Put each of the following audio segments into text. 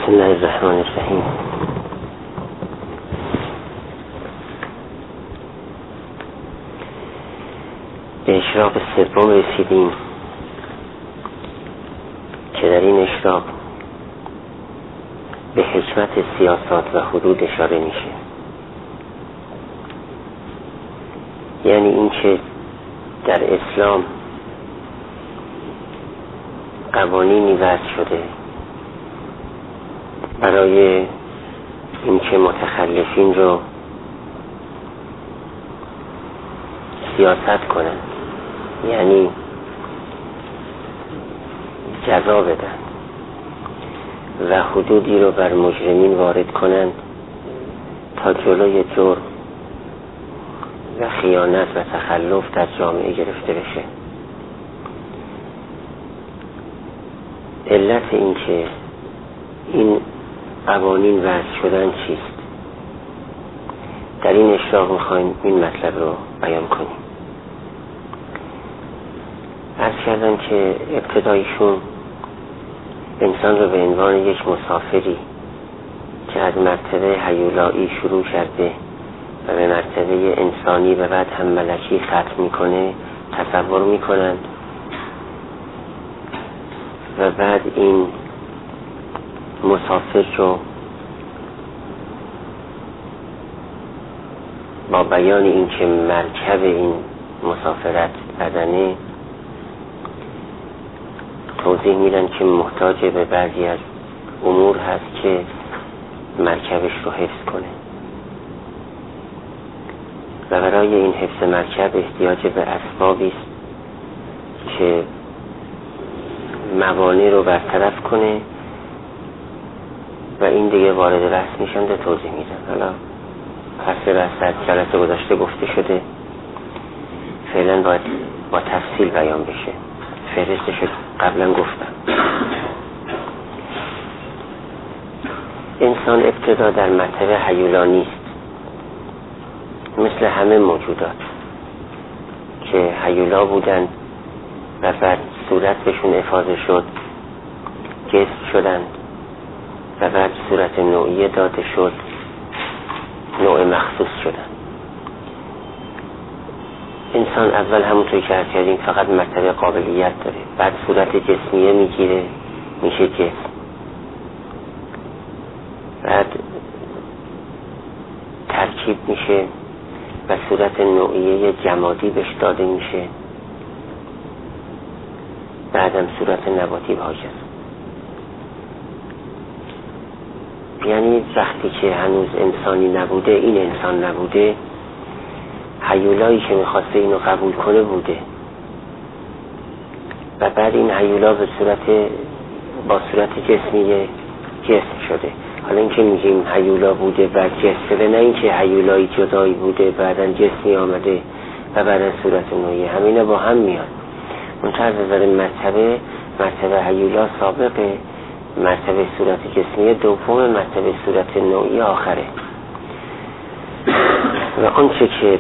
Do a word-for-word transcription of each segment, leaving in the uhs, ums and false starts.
بسم الله الرحمن الرحیم. به اشراق سوم رسیدیم که در این اشراق به حکمت سیاست و حدود اشاره میشه. یعنی این که در اسلام قوانینی وضع شده برای اینکه متخلفین رو سیاست کنند، یعنی جزا بدن و حدودی رو بر مجرمین وارد کنند تا جلوی جرم و خیانت و تخلف در جامعه گرفته بشه. علت این که این قوانین وضع شدن چیست؟ در این اشراق میخوایم این مطلب رو بیان کنیم. عرض کردم که ابتدایشون انسان رو به عنوان یک مسافری که از مرتبه هیولایی شروع کرده و به مرتبه انسانی و بعد هم ملکی ختم میکنه تصور میکنند و بعد این مسافر رو با بیان این که مرکب این مسافرت بدنه توضیح میدن که محتاج به بعضی از امور هست که مرکبش رو حفظ کنه و برای این حفظ مرکب احتیاج به اسبابی است که موانع رو برطرف کنه و این دیگه وارد بحث میشن ده توضیح میدن. حالا پس بحث از جلسه گذشته گفته شده، فعلا باید با تفصیل بیان بشه. فهرستش قبلا گفتم. انسان ابتدا در مرتبه هیولا نیست، مثل همه موجودات که هیولا بودن و بعد صورت بهشون افاضه شد، جسم شدن و بعد صورت نوعیه داده شد، نوع مخصوص شدن. انسان اول همونطوری که عرض کردیم فقط مرتبه قابلیت داره، بعد صورت جسمیه میگیره میشه جسم، بعد ترکیب میشه و صورت نوعیه جمادی بهش داده میشه، بعدم صورت نباتی واجد. یعنی وقتی که هنوز انسانی نبوده، این انسان نبوده، هیولایی که میخواسته اینو قبول کنه بوده و بعد این هیولا به صورت با صورت جسمی جسم شده. حالا اینکه میگیم هیولا بوده و جسم شده، نه اینکه هیولایی جدایی بوده بعدن جسمی آمده و بعدن صورت نوعی، همینه با هم میاد. منتها از نظر مرتبه مرتبه هیولا سابقه، مرتبه صورت جسمی دوم، مرتبه صورت نوعی آخره. و آنچه که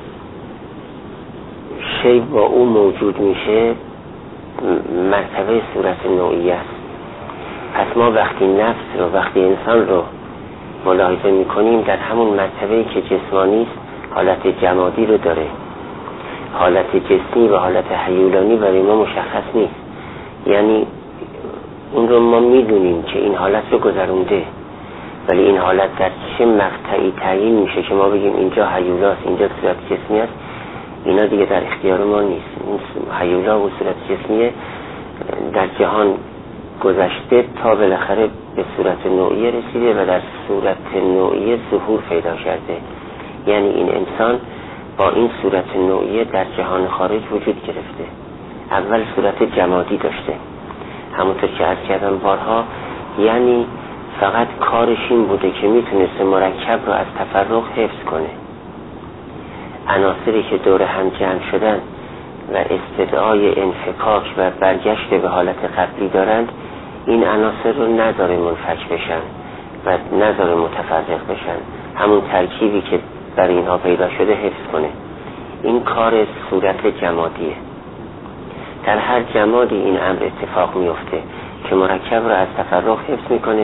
شی با او موجود میشه مرتبه صورت نوعی است. پس ما وقتی نفس رو، وقتی انسان رو ملاحظه میکنیم در همون مرتبه که جسمانی است حالت جمادی رو داره، حالت جسمی و حالت هیولانی برای ما مشخص نیست. یعنی اون رو ما میدونیم که این حالت رو گذرونده، ولی این حالت در چه مقطعی تعیین میشه که ما بگیم اینجا هیولاست اینجا صورت جسمی است، اینا دیگه در اختیار ما نیست. این هیولا و صورت جسمی در جهان گذشته تا بالاخره به صورت نوعی رسیده و در صورت نوعی ظهور پیدا کرده. یعنی این انسان با این صورت نوعی در جهان خارج وجود گرفته. اول صورت جمادی داشته، همونطور که عرض کردم بارها، یعنی فقط کارش این بوده که میتونسته مرکب رو از تفرق حفظ کنه. عناصری که دور هم جمع شدن و استدعای انفکاک و برگشت به حالت قبلی دارند، این عناصر رو نذاره منفک بشن و نذاره متفرق بشن، همون ترکیبی که برای اینها پیدا شده حفظ کنه. این کار صورت جمادیه. در هر جمادی این امر اتفاق میفته که مرکب رو از تفرق حفظ میکنه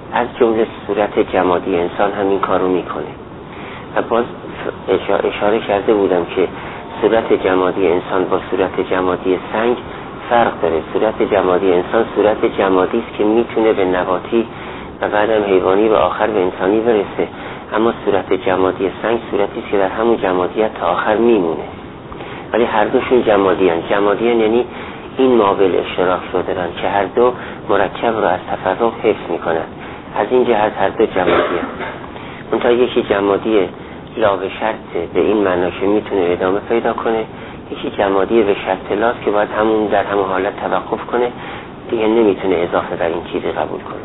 از جمله صورت جمادی انسان هم این کارو میکنه. و باز اشاره کرده بودم که صورت جمادی انسان با صورت جمادی سنگ فرق داره. صورت جمادی انسان صورت جمادی است که میتونه به نباتی و بعدم حیوانی و آخر به انسانی برسه، اما صورت جمادی سنگ صورتی است که در همون جمادیت تا آخر میمونه. ولی هر دوشون جمادیان. جمادیان یعنی این مابل اشتراک رو دارن که هر دو مرکب رو از تفرق حفظ میکنن. از این جهت هر دو جمادیان. منتها یکی جمادی لا به شرط به این معنا که میتونه ادامه پیدا کنه، یکی جمادی به شرط لاس که باید همون در همون حالت توقف کنه، دیگه نمیتونه اضافه بر این چیزی قبول کنه.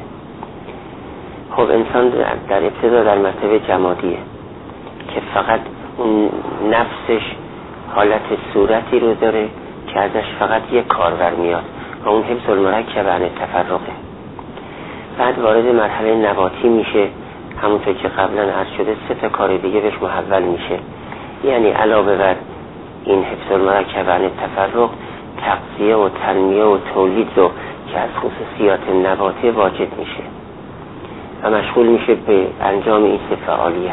خب انسان در ابتدا در مرتبه جمادیه که فقط اون نفسش حالت صورتی رو داره که ازش فقط یک کارور میاد و اون حفظ المرکب عن تفرقه. بعد وارد مرحله نباتی میشه، همونطور که قبلا عرض شده سه تا کار دیگه بهش محول میشه. یعنی علاوه بر این حفظ المرکب عن تفرق، تغذیه و تنمیه و تولید رو که از خصوصیات نباتی واجد میشه و مشغول میشه به انجام این سه فعالیت.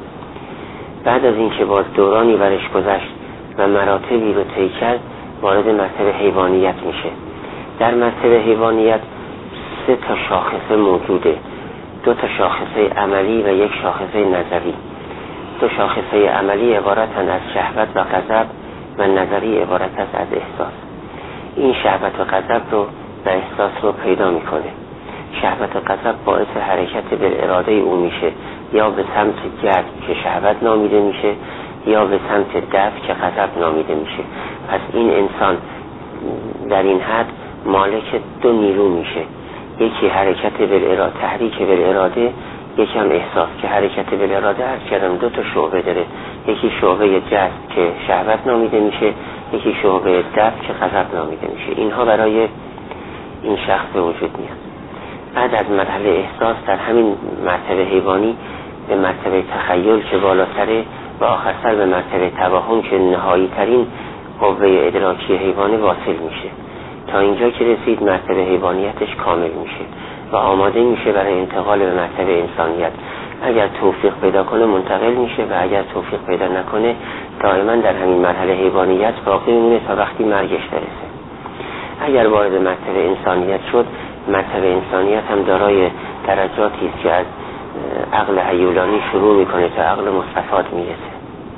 بعد از این که باز دورانی برش گذشت و مراتبی رو طی کرد، وارد مرتبه حیوانیت میشه. در مرتبه حیوانیت سه تا شاخصه موجوده، دو تا شاخصه عملی و یک شاخصه نظری. دو شاخصه عملی عبارتن از شهوت و غضب و نظری عبارت است از احساس. این شهوت و غضب رو و احساس رو پیدا میکنه. شهوت و غضب باعث حرکت بالاراده او میشه، یا به سمت جذب که شهوت نامیده میشه، یا به سمت دفع که غضب نامیده میشه. پس این انسان در این حد مالک دو نیرو میشه، یکی حرکت بالاراده، تحریک بالاراده، یکی هم احساس که حرکت بالاراده عرض کردم دو تا شعبه داره، یکی شعبه جذب که شهوت نامیده میشه، یکی شعبه دفع که غضب نامیده میشه. اینها برای این شخص به وجود میاد. بعد از مرحله احساس در همین مرتبه حیوانی به مرتبه تخیل که بالاتره و آخرسر به مرتبه توهم که نهایی ترین قوه ادراکی حیوانی واصل میشه. تا اینجا که رسید مرتبه حیوانیتش کامل میشه و آماده میشه برای انتقال به مرتبه انسانیت. اگر توفیق پیدا کنه منتقل میشه و اگر توفیق پیدا نکنه دائما در همین مرحله حیوانیت باقی میمونه تا وقتی مرگش برسه. اگر وارد مرتبه انسانیت شد، مرتبه انسانیت هم دارای درجاتی است که از عقل هیولانی شروع میکنه تا عقل مصطفات میرسه.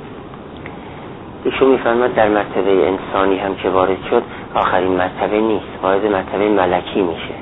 ایشون میفرماد در مرتبه انسانی هم که وارد شد آخرین مرتبه نیست، وارد مرتبه ملکی میشه.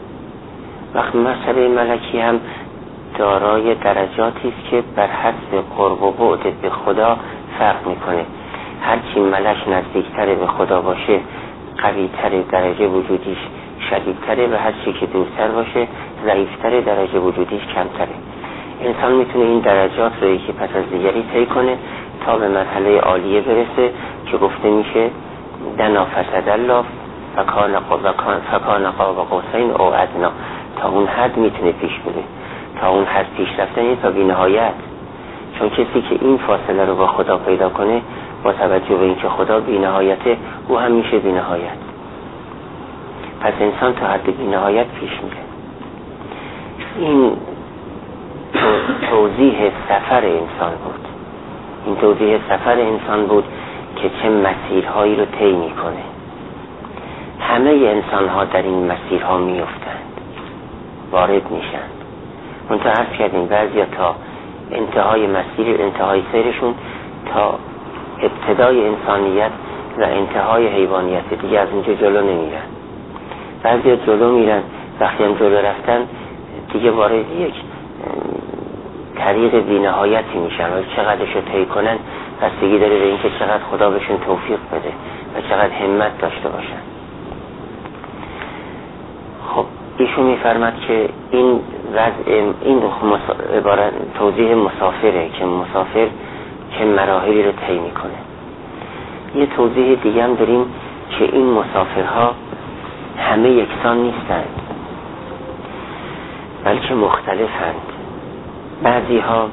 وقت مرتبه ملکی هم دارای درجاتی است که بر حسب قرب و بعد به خدا فرق میکنه. هرچی ملک نزدیکتر به خدا باشه قویتر درجه وجودیش شدیدتره و هرچی که دورتر باشه ضعیفتر درجه وجودیش کمتره. انسان میتونه این درجات رو یکی پس از دیگری طی کنه تا به مرحله عالیه برسه که گفته میشه دنا فسدالله فکان قاب قوسین او ادنا. تا اون حد میتونه پیش بره، تا اون حد پیش رفتن تا بی نهایت. چون کسی که این فاصله رو با خدا پیدا کنه با توجه به اینکه خدا بی نهایته او هم میشه بی نهایت. پس انسان تا حد بی نهایت پیش میره. این توضیح سفر انسان بود. این توضیح سفر انسان بود که چه مسیرهایی رو طی میکنه. همه انسان ها در این مسیرها میافتند، وارد میشن. منتها عرض کردیم بعضیا تا انتهای مسیر، انتهای سیرشون تا ابتدای انسانیت و انتهای حیوانیت، دیگه از اینجا جلو نمیرن. بعضیا جلو میرن، وقتی هم جلو رفتن دیگه وارد یک طریق بی‌نهایتی میشن و چقدرشو طی کنن بستگی داره به اینکه چقدر خدا بهشون توفیق بده و چقدر همت داشته باشن. خب ایشون میفرماد که این وضع این عبارت توضیح مسافره که مسافر چه مراحلی رو طی میکنه. یه توضیح دیگه هم داریم که این مسافرها همه یکسان نیستند بلکه مختلفند. بعضی ها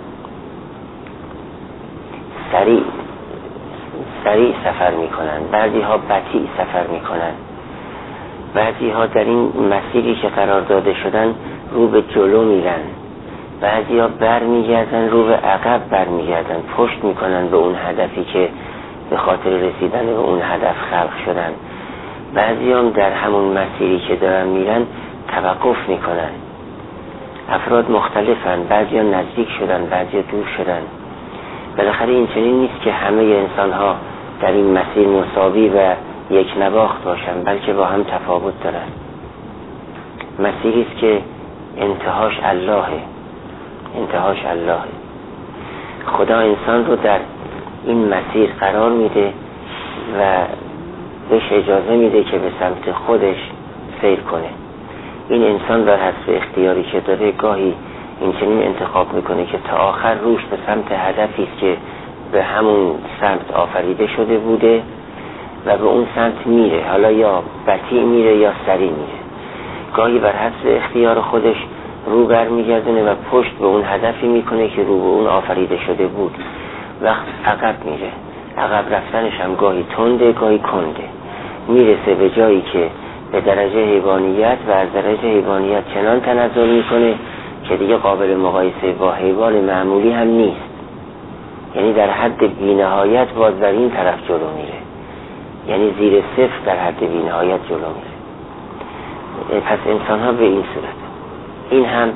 سریع سریع سفر میکنن، بعضی ها بطیء سفر میکنن، بعضی ها در این مسیری که قرار داده شدن رو به جلو میرن، بعضیا بر میگردن رو به عقب بر میگردن، پشت میکنن به اون هدفی که به خاطر رسیدن به اون هدف خلق شدن. بعضیا هم در همون مسیری که دارن میرن توقف میکنن. افراد مختلفن، بعضیا نزدیک شدن، بعضیا دور شدن. بالاخره این چنین نیست که همه انسان ها در این مسیر مساوی و یک نواخت باشن، بلکه با هم تفاوت دارن. مسیری است که انتهاش اللهه، انتهاش اللهه. خدا انسان رو در این مسیر قرار میده و بهش اجازه میده که به سمت خودش سیر کنه. این انسان بر حسب اختیاری که داره گاهی این چنین انتخاب میکنه که تا آخر روش به سمت هدفی است که به همون سمت آفریده شده بوده و به اون سمت میره، حالا یا بطیء میره یا سریع میره. گاهی بر حسب اختیار خودش رو بر میگردونه و پشت به اون هدفی میکنه که رو به اون آفریده شده بود. وقت عقب میره، عقب رفتنش هم گاهی تنده گاهی کنده، میرسه به جایی که به درجه حیوانیت و از درجه حیوانیت چنان تنزل میکنه که دیگه قابل مقایسه با حیوان معمولی هم نیست. یعنی در حد بی‌نهایت باز در این طرف جلو میره، یعنی زیر صفر در حد بی‌نهایت جلو میره. پس انسان ها به این صورت. این هم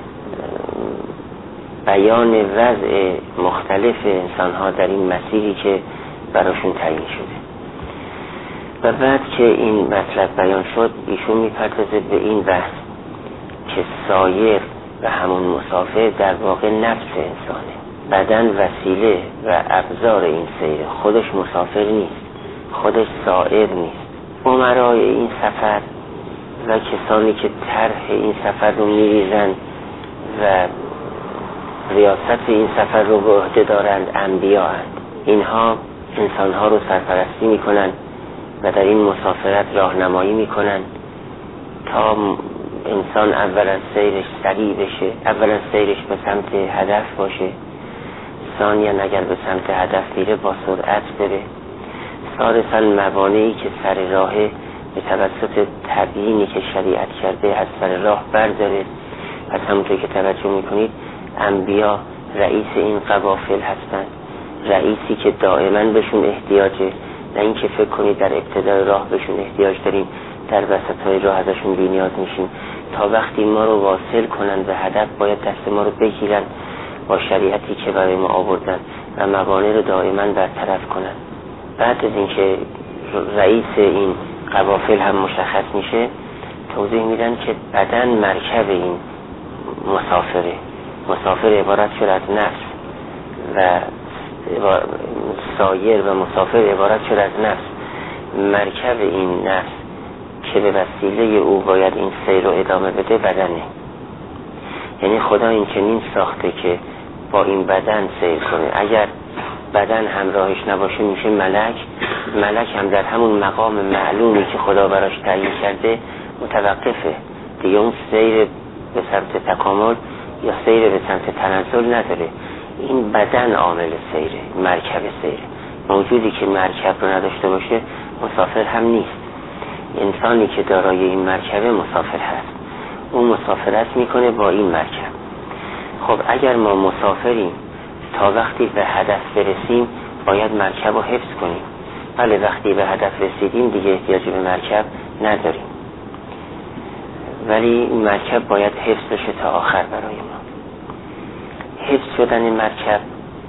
بیان وضع مختلف انسان ها در این مسیری که براشون تعیین شده. و بعد که این مطلب بیان شد، ایشون میپردازه به این بحث که سایر و همون مسافر در واقع نفس انسانه، بدن وسیله و ابزار این سیره، خودش مسافر نیست، خودش سائر نیست. امرای این سفر و کسانی که طرح این سفر رو میریزن و ریاست این سفر رو به عهده دارند انبیا هستند. اینها انسانها رو سرپرستی میکنن و در این مسافرت راهنمایی میکنن تا انسان اولا سیرش سریع بشه، اولا سیرش به سمت هدف باشه، ثانیا اگر به سمت هدف میره با سرعت بره، ثالثا موانعی که سر راهه به توسط تبیینی که شریعت کرده از سر راه برداره. پس همونطور که توجه میکنید انبیا رئیس این قوافل هستند، رئیسی که دائما بهشون احتیاجه، نه اینکه فکر کنید در ابتدای راه بهشون احتیاج داریم، در وسطای راه ازشون بی نیاز میشیم. تا وقتی ما رو واصل کنن به هدف باید دست ما رو بگیرن با شریعتی که برای ما آوردن و موانع رو دائما برطرف کنن. بعد از اینکه رئیس این قوافل هم مشخص میشه، توضیح میدن که بدن مرکب این مسافره. مسافر عبارت شد از نفس و سایر و مسافر عبارت شد از نفس. مرکب این نفس که به وسیله او باید این سیر رو ادامه بده بدنه. یعنی خدا این چنین ساخته که با این بدن سیر کنه. اگر بدن همراهش نباشه میشه ملک. ملک هم در همون مقام معلومی که خدا براش تعیین کرده متوقفه دیگه، اون سیر به سمت تکامل یا سیر به سمت تنزل نداره. این بدن عامل سیره، مرکب سیره. موجودی که مرکب رو نداشته باشه مسافر هم نیست. انسانی که دارای این مرکبه مسافر هست، اون مسافرت میکنه با این مرکب. خب اگر ما مسافریم تا وقتی به هدف برسیم باید مرکب رو حفظ کنیم. بله وقتی به هدف رسیدیم دیگه احتیاج به مرکب نداریم، ولی این مرکب باید حفظ بشه تا آخر برای ما. حفظ شدن مرکب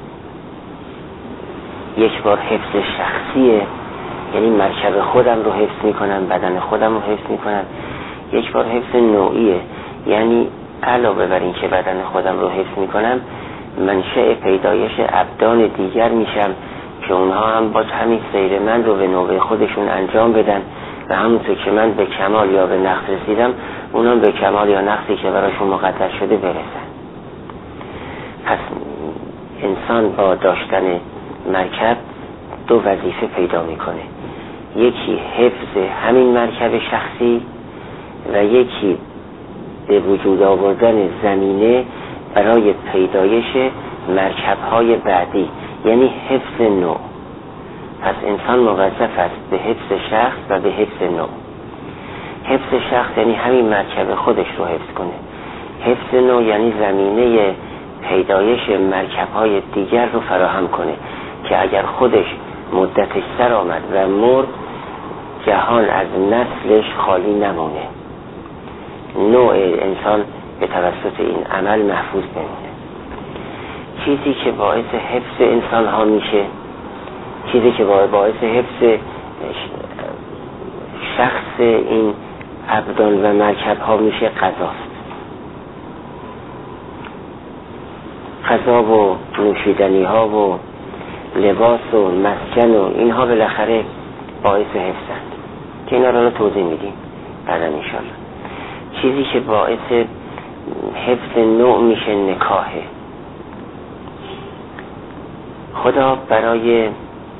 یک بار حفظ شخصیه، یعنی مرکب خودم رو حفظ میکنم، بدن خودم رو حفظ میکنم. یک بار حفظ نوعیه، یعنی علاوه بر این که بدن خودم رو حفظ میکنم منشأ پیدایش ابدان دیگر میشم که اونها هم باز همین سیر من رو به نوبه خودشون انجام بدن و همونطور که من به کمال یا به نقص رسیدم اونا به کمال یا نقصی که براشون مقدر شده برسن. پس انسان با داشتن مرکب دو وظیفه پیدا میکنه، یکی حفظ همین مرکب شخصی و یکی به وجود آوردن زمینه برای پیدایش مرکب‌های بعدی، یعنی حفظ نوع. پس انسان موظف است به حفظ شخص و به حفظ نوع. حفظ شخص یعنی همین مرکب خودش رو حفظ کنه، حفظ نوع یعنی زمینه پیدایش مرکب‌های دیگر رو فراهم کنه که اگر خودش مدتش سر آمد و مرد، جهان از نسلش خالی نمونه، نوع انسان به توسط این عمل محفوظ بمونه. چیزی که باعث حفظ انسان ها میشه، چیزی که باعث حفظ شخص این ابدان و مرکب ها میشه غذاست. غذا و نوشیدنی ها و لباس و مسکن و اینها بالاخره باعث حفظند که اینا رو توضیح میدیم بعدا انشاءالله. چیزی که باعث حفظ نوع میشه نکاحه. خدا برای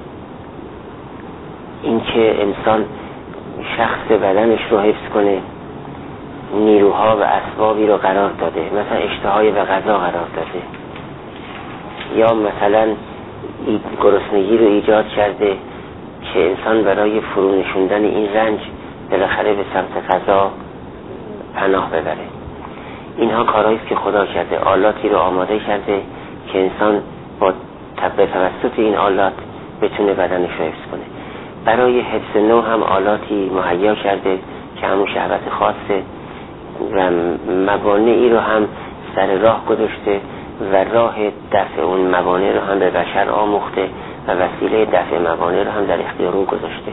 اینکه انسان شخص بدنش رو حفظ کنه نیروها و اسبابی رو قرار داده، مثلا اشتهای به غذا قرار داده، یا مثلا گرسنگی رو ایجاد کرده که انسان برای فرونشوندن این رنج بالاخره به سمت غذا پناه ببره. اینها کارهایی است که خدا کرده، آلاتی رو آماده کرده که انسان با به توسط این آلات بتونه بدنش رو حفظ کنه. برای حفظ نوع هم آلاتی مهیا کرده که همون شهوت خاصه و موانعی رو هم سر راه گذاشته و راه دفع اون موانع رو هم به بشر آموخته و وسیله دفع موانع رو هم در اختیار او گذاشته.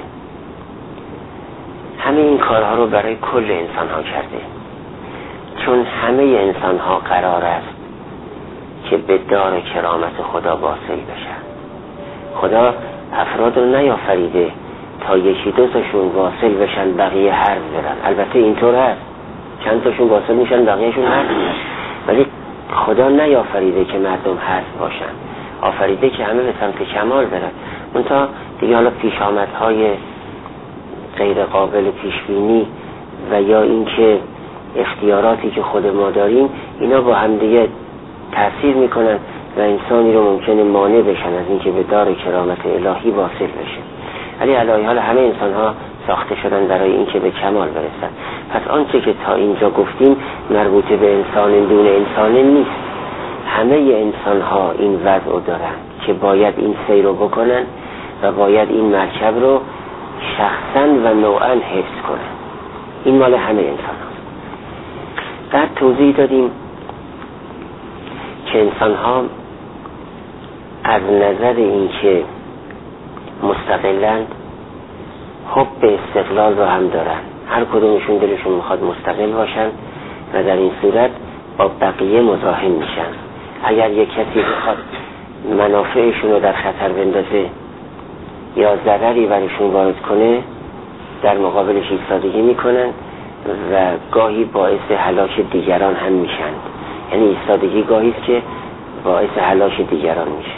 همه این کارها رو برای کل انسان ها کرده، چون همه انسان ها قرار است که به دار کرامت خدا واصل بشن. خدا افراد رو نیافریده تا یکی دو تاشون واصل بشن بقیه حرف برن. البته اینطور هست، چند تاشون واصل میشن بقیهشون حرف میرن، ولی خدا نیافریده که مردم حرف باشن، آفریده که همه به سمت کمال برن. منتها دیگه حالا پیش آمدهای غیر قابل پیشبینی و یا اینکه اختیاراتی که خود ما داریم اینا با هم دیگه تأثیر میکنن و انسانی رو ممکنه مانع بشن از اینکه به دار کرامت الهی واصل بشه. ولی علی حال همه انسان ها ساخته شدن برای اینکه به کمال برسن. پس آنچه که تا اینجا گفتیم مربوط به انسان دون انسان نیست. همه انسان ها این وضع رو دارن که باید این سیر رو بکنن و باید این مرکب رو شخصا و نوعا حفظ کنن. این مال همه انسان ها. بعد توضیح دادیم که انسان ها از نظر این که مستقلند حب به استقلال رو هم دارن، هر کدومشون دلشون میخواد مستقل باشن و در این صورت با بقیه مزاحم میشن. اگر یک کسی بخواد منافعشون رو در خطر بندازه یا ضرری برشون وارد کنه در مقابلش ایستادگی میکنن و گاهی باعث هلاک دیگران هم میشن. یعنی ایستادگی گاهی است که باعث هلاک دیگران میشه.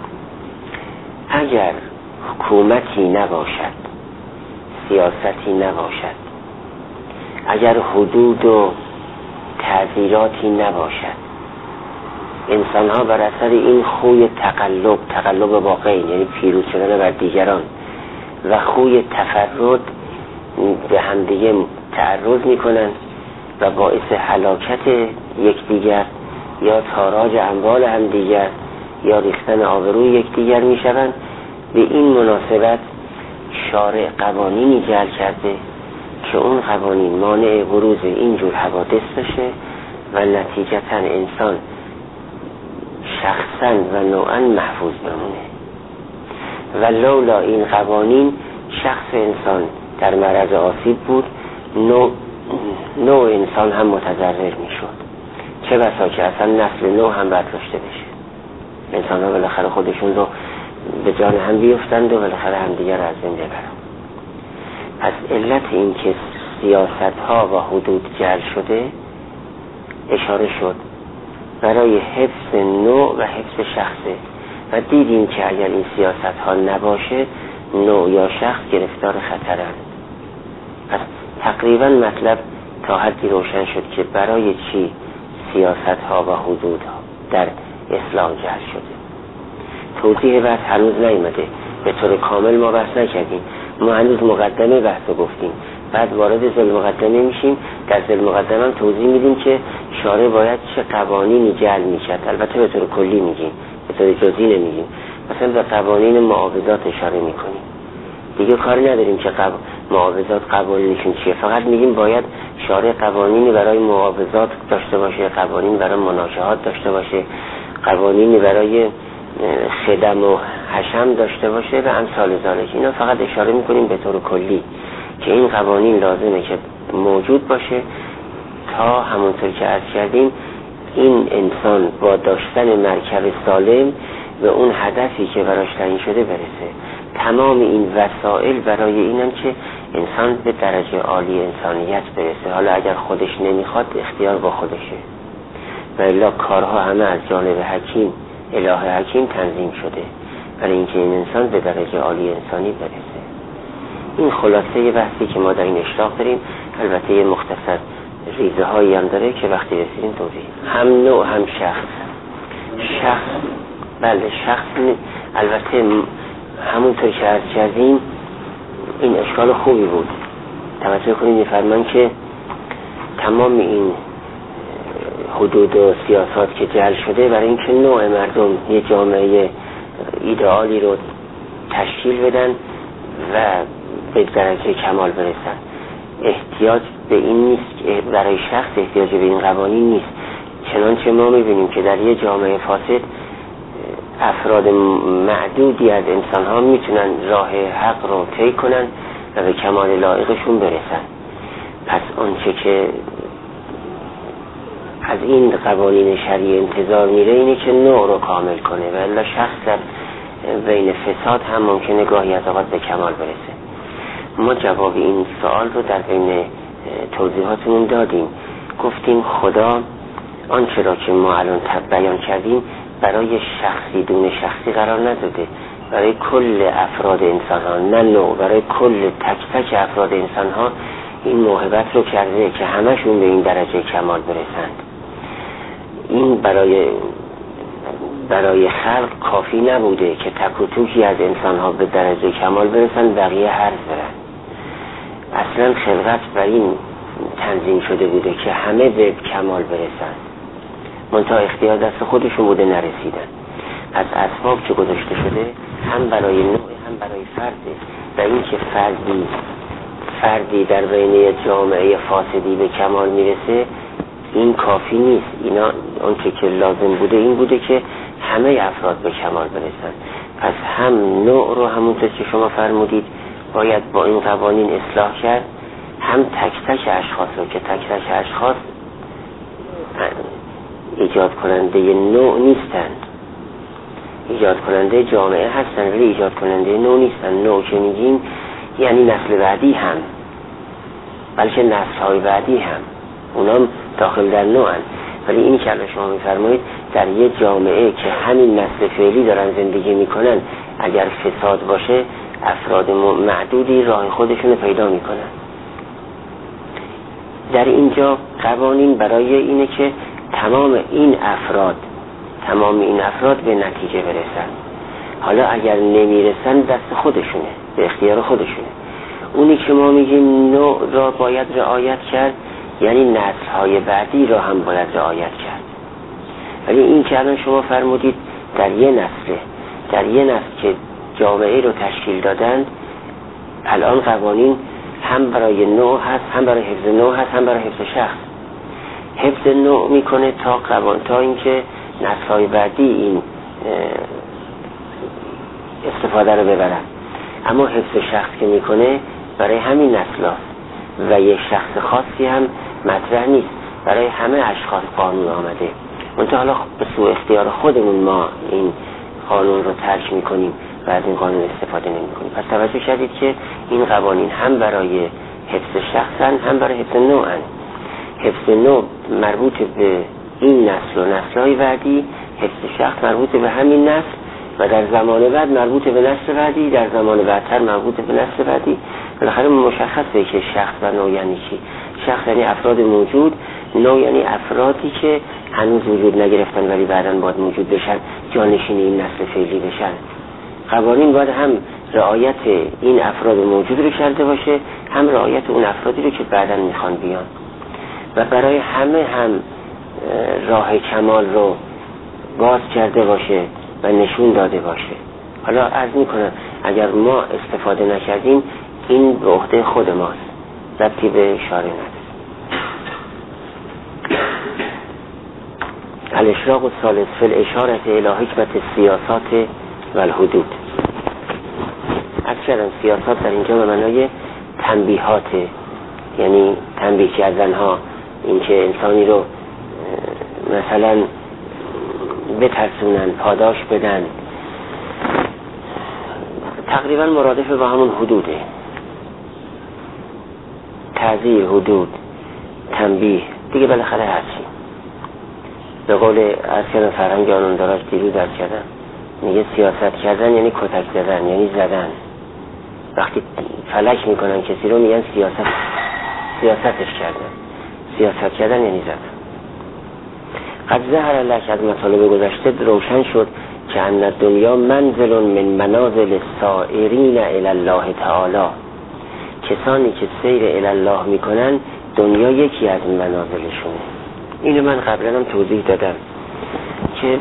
اگر حکومتی نباشد، سیاستی نباشد، اگر حدود و تعزیراتی نباشد، انسان ها بر اثر این خوی تقلب تقلب واقعی یعنی پیروز شدن بر دیگران و خوی تفرد به همدیگه تعرض میکنن و باعث هلاکت یکدیگر یا تاراج اموال همدیگر یا ریختن آبروی یکدیگر میشوند، به این مناسبت شارع قوانینی جعل کرده که اون قوانین مانع بروز اینجور حوادث بشه و نتیجتا انسان شخصا و نوعا محفوظ بمونه. و لولا این قوانین شخص انسان در معرض آسیب بود، نوع, نوع انسان هم متضرر میشد. چه بسا که اصلا نسل نوع هم برداشته بشه. انسان ها بالاخره خودشون رو به جان هم بیفتند و بالاخره هم دیگر از بین ببرن. پس علت این که سیاست ها و حدود جعل شده اشاره شد برای حفظ نوع و حفظ شخصه و دیدیم که اگر این سیاست ها نباشه نوع یا شخص گرفتار خطرند. پس تقریبا مطلب تا حدی روشن شد که برای چی سیاست ها و حدود ها در اسلام جعل شده. توضیح بحث هنوز نیامده، به طور کامل ما بحث نکردیم، ما هنوز مقدمه بحث رو گفتیم بعد وارد ذیل مقدمه میشیم. در ذیل مقدمه هم توضیح میدیم که شارع باید چه قوانینی جعل میشد. البته به طور کلی میگیم، به طور جزئی نمیگیم. مثلا به قوانین معاوضات اشاره میکنیم. دیگه کاری نداریم که قو... معاوضات قوانینشون چیه، فقط میگیم باید شارع قوانینی برای معاوضات داشته باشه، قوانین برای مناشهات داشته باشه، قوانینی برای خدم و حشم داشته باشه و امثال ذالک. اینا فقط اشاره میکنیم به طور کلی که این قوانین لازمه که موجود باشه تا همونطور که عرض کردیم این انسان با داشتن مرکب سالم به اون هدفی که براش تعیین شده برسه. تمام این وسایل برای اینم که انسان به درجه عالی انسانیت برسه. حالا اگر خودش نمیخواد اختیار با خودشه، و الا کارها همه از جانب حکیم اله حکیم تنظیم شده برای اینکه این انسان به درجه عالی انسانی برسه. این خلاصه بحثی که ما در این اشراق داریم. البته یه مختصر ریزه هایی هم داره که وقتی رسیدیم توضیح. هم نوع هم شخص. شخص بله شخص البته همونطور که عرض کردیم این اشکال خوبی بود. توجه کنید می‌فرمان که تمام این حدود و سیاست که جعل شده برای اینکه نوع مردم یه جامعه ایدئالی رو تشکیل بدن و به درجه کمال برسن. احتیاج به این نیست، برای شخص احتیاج به این قوانین نیست. چنانچه ما می‌بینیم که در یه جامعه فاسد افراد معدودی از انسان ها میتونن راه حق رو طی کنن و به کمال لایقشون برسن. پس آنچه که از این قوانین شرعی انتظار میره اینه که نوع رو کامل کنه، و الا شخص در بین فساد هم ممکنه گاهی از اوقات به کمال برسه. ما جواب این سوال رو در بین توضیحاتمون دادیم. گفتیم خدا آنچه را که ما الان بیان کردیم برای شخصی دون شخصی قرار نداده، برای کل افراد انسان ها، نه نوع، برای کل تک تک افراد انسان ها این موهبت رو کرده که همشون به این درجه کمال برسند. این برای برای خلق کافی نبوده که تک و توکی از انسان ها به درجه کمال برسن، بقیه حرف برن. اصلا خلقت بر این تنظیم شده بوده که همه به کمال برسن، منتها اختیار دست خودشون بوده نرسیدن. از اسباب که گذاشته شده هم برای نوع هم برای فرده، و این که فردی فردی در بین جامعه فاسدی به کمال میرسه این کافی نیست. اینا آنچه که لازم بوده این بوده که همه افراد به کمال برسن. پس هم نوع رو همونطور که شما فرمودید باید با این قوانین اصلاح کرد، هم تک تک اشخاص رو که تک تک اشخاص ایجاد کننده نوع نیستن، ایجاد کننده جامعه هستن ولی ایجاد کننده نوع نیستن. نوع که میگیم یعنی نسل بعدی هم، بلکه نسل های بعدی هم اونام داخل در نوعن. ولی اینی که شما میفرمایید در یه جامعه که همین نسل فعلی دارن زندگی میکنن اگر فساد باشه افراد معدودی راه خودشون پیدا میکنن. در اینجا قوانین برای اینه که تمام این افراد تمام این افراد به نتیجه برسن. حالا اگر نمیرسن دست خودشونه، به اختیار خودشونه. اونی که ما میگیم نوع را باید رعایت کرد یعنی نسل‌های بعدی را هم باید رعایت کرد. ولی این که الان شما فرمودید در یه نسل در یه نسل که جامعه رو تشکیل دادند الان قوانین هم برای نوع هست، هم برای حفظ نوع هست، هم برای حفظ شخص. حفظ نوع میکنه تا قوان تا اینکه نسل‌های بعدی این استفاده رو ببرن. اما حفظ شخص که میکنه برای همین نسل‌ها و یک شخص خاصی هم مطرح نیست، برای همه اشخاص قانون آمده. منتها حالا به سوء اختیار خودمون ما این قانون رو ترک میکنیم و از این قانون استفاده نمیکنیم. پس توجه کردید که این قوانین هم برای حفظ شخصن هم برای حفظ نوعن. حفظ نوع مربوط به این نسل و نسل‌های بعدی، حفظ شخص مربوط به همین نسل و در زمان بعد مربوط به نسل بعدی، در زمان بعدتر مربوط به نسل بعدی. بالاخره مشخصه که شخص و نوع یعنی چی. شخص یعنی افراد موجود، نوع یعنی افرادی که هنوز وجود نگرفتن ولی بعداً باید موجود بشن، جانشین این نسل فعلی بشن. قوانین باید هم رعایت این افراد موجود رو کرده باشه، هم رعایت اون افرادی رو که بعداً میخوان بیان و برای همه هم راه کمال رو باز کرده باشه و نشون داده باشه. حالا عرض میکنم اگر ما استفاده نکردیم این به عهده خود ماست، ربطی به اشاره نداره. الاشراق الثالث فی الاشارة الی حکمت السیاسات و الحدود. اکثر سیاسات در اینجا به معنای تنبیهات، یعنی تنبیه کردن ها، اینکه انسانی رو مثلا بترسونن، پاداش بدن، تقریبا مرادف با همون حدوده، تعزیر، حدود، تنبیه دیگه بالاخره هرچی. به قول ارکان فرهنگ آنون دراج دیروز درد کردن، میگه سیاست کردن یعنی کتک زدن، یعنی زدن. وقتی فلک میکنن کسی رو میگن سیاست، سیاستش کردن. سیاست کردن یعنی زدن. قد ظهر لک، از مطالب گذشته روشن شد که ان دنیا منزل من منازل السائرین الی الله تعالی، کسانی که سیر الی الله میکنن دنیا یکی از منازلشونه. اینو من قبلا هم توضیح دادم که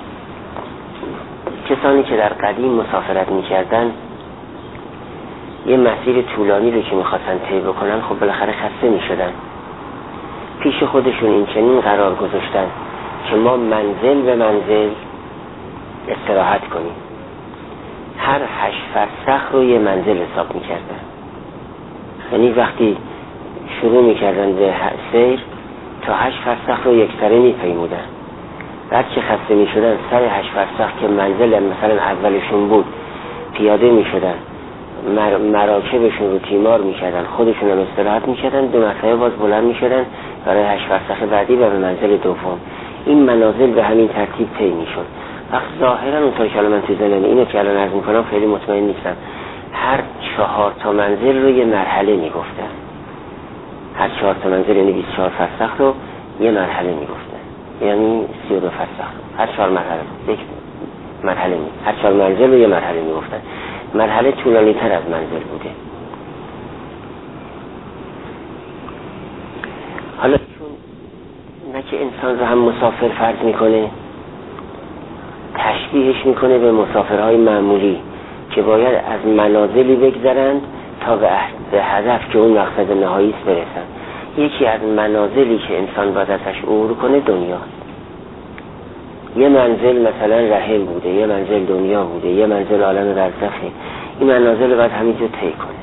کسانی که در قدیم مسافرت میکردن یه مسیر طولانی رو که میخواستن طی بکنن خب بالاخره خسته میشدن، پیش خودشون این چنین قرار گذاشتن که ما منزل به منزل استراحت کنیم. هر هشت فرسخ رو یه منزل حساب میکردن، یعنی وقتی شروع میکردن به سیر تا هشت فرسخ رو یک سره میپیمودن. بعد که خسته میشدن سر هشت فرسخ که منزل مثلا اولشون بود پیاده میشدن، مر... مراکبشون رو تیمار میکردن، خودشون هم استراحت میکردن، دو مرتبه باز بلند میشدن برای هشت فرسخ بعدی و به منزل دوم. این منازل به همین ترتیب طی میشد. وقت ظاهرا اونطور که من تو ذهنم اینو که الان عرض میکنم خیلی مطمئن نیستم، هر چهار تا منزل رو یه مرحله میگفتن. هر چهار تا منزل یعنی بیست و چهار فرسخ رو یه مرحله میگفتن، یعنی سی و دو فرسخ. هر چهار مرحله یک مرحله می هر چهار منزل رو یه مرحله میگفتن. مرحله طولانی تر از منزل بوده. حالا چون نه که انسان رو هم مسافر فرض میکنه، تشبیهش میکنه به مسافرهای معمولی که باید از منازلی بگذرند تا به هدف که اون مقصد نهایی است برسن. یکی از منازلی که انسان باید ازش عبور کنه دنیاست. یه منزل مثلا رحم بوده، یه منزل دنیا بوده، یه منزل عالم برزخه. این منازل باید همینجور طی کنه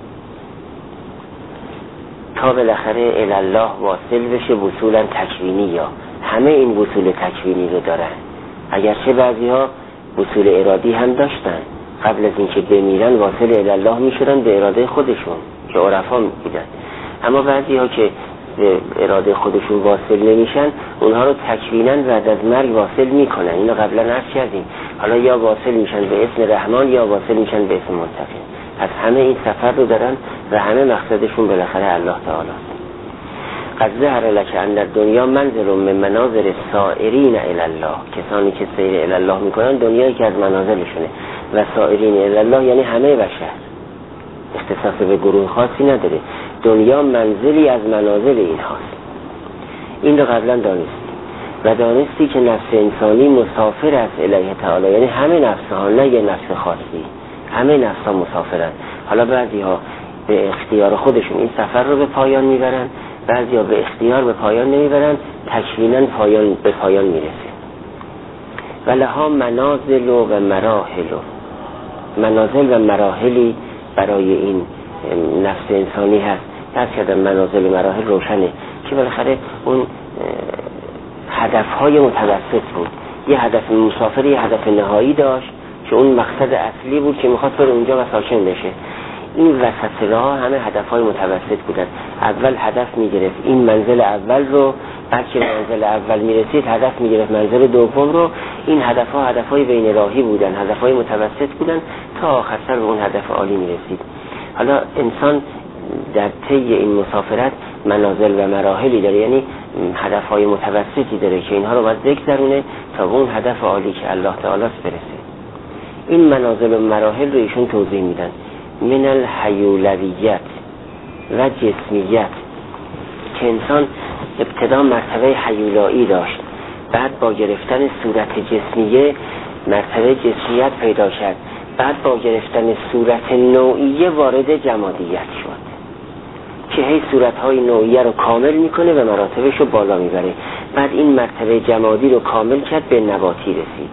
تا بالاخره الی الله واصل بشه. وصولا تکوینی، یا همه این وصول تکوینی رو دارن، اگرچه بعضی ها وصول ارادی هم داشتن، قبل از اینکه بمیرن واصل الی الله میشدن به اراده خودشون که عرفا بودن. اما بعضی ها که به اراده خودشون واصل نمیشن، اونها رو تکوینا بعد از مرگ واصل میکنن. اینو قبلا عرض کردیم. حالا یا واصل میشن به اسم رحمان یا واصل میشن به اسم منتقم. پس همه این سفر رو دارن و همه مقصدشون بالاخره الله تعالی است. قد ظهر لک ان الدنیا منزل من منازل السائرین الی الله، کسانی که سیر الی الله میکنن دنیایی که از منازلشونه. و سائرین الی الله یعنی همه بشر، اختصاص به گروه خاصی نداره. دنیا منزلی از منازل این هاست. این رو قبلا دانستی و دانستی که نفس انسانی مسافر است الیه تعالی، یعنی همه نفس ها، نه یه نفس خاصی، همه نفس ها مسافرن. حالا بعضی ها به اختیار خودشون این سفر رو به پایان میبرن، بعضی ها به اختیار به پایان نمیبرن، تکویناً پایان به پایان میرسه. و لها منازل و مراحل، منازل و مراحلی برای این نفس انسانی هست. درست کردم منازل و مراحل روشنه که بالاخره اون هدفهای متوسط بود. یه هدف مسافر، یه هدف نهایی داشت که اون مقصد اصلی بود که میخواد بره اونجا و ساکن بشه. این وسط راه همه هدفهای متوسط بودن. اول هدف میگرفت این منزل اول رو، بعد که منزل اول میرسید هدف میگرفت منزل دوم رو. این هدفها هدفهای بین راهی بودن، هدفهای متوسط بودن تا آخر سر به اون هدف عالی میرسید. حالا انسان در طی این مسافرت منازل و مراحلی داره، یعنی هدفهای متوسطی داره که اینها رو باید بگذرونه تا به اون هدف عالی که الله تعالی است برسه. این منازل و مراحل رو ایشون توضیح میدن. من الحیولویت، و جسمیت، که انسان ابتدا مرتبه هیولایی داشت، بعد با گرفتن صورت جسمیه مرتبه جسمیت پیدا کرد، بعد با گرفتن صورت نوعیه وارد جمادیت شد که هی صورتهای نوعیه رو کامل میکنه و مراتبش رو بالا میبره. بعد این مرتبه جمادی رو کامل کرد، به نباتی رسید.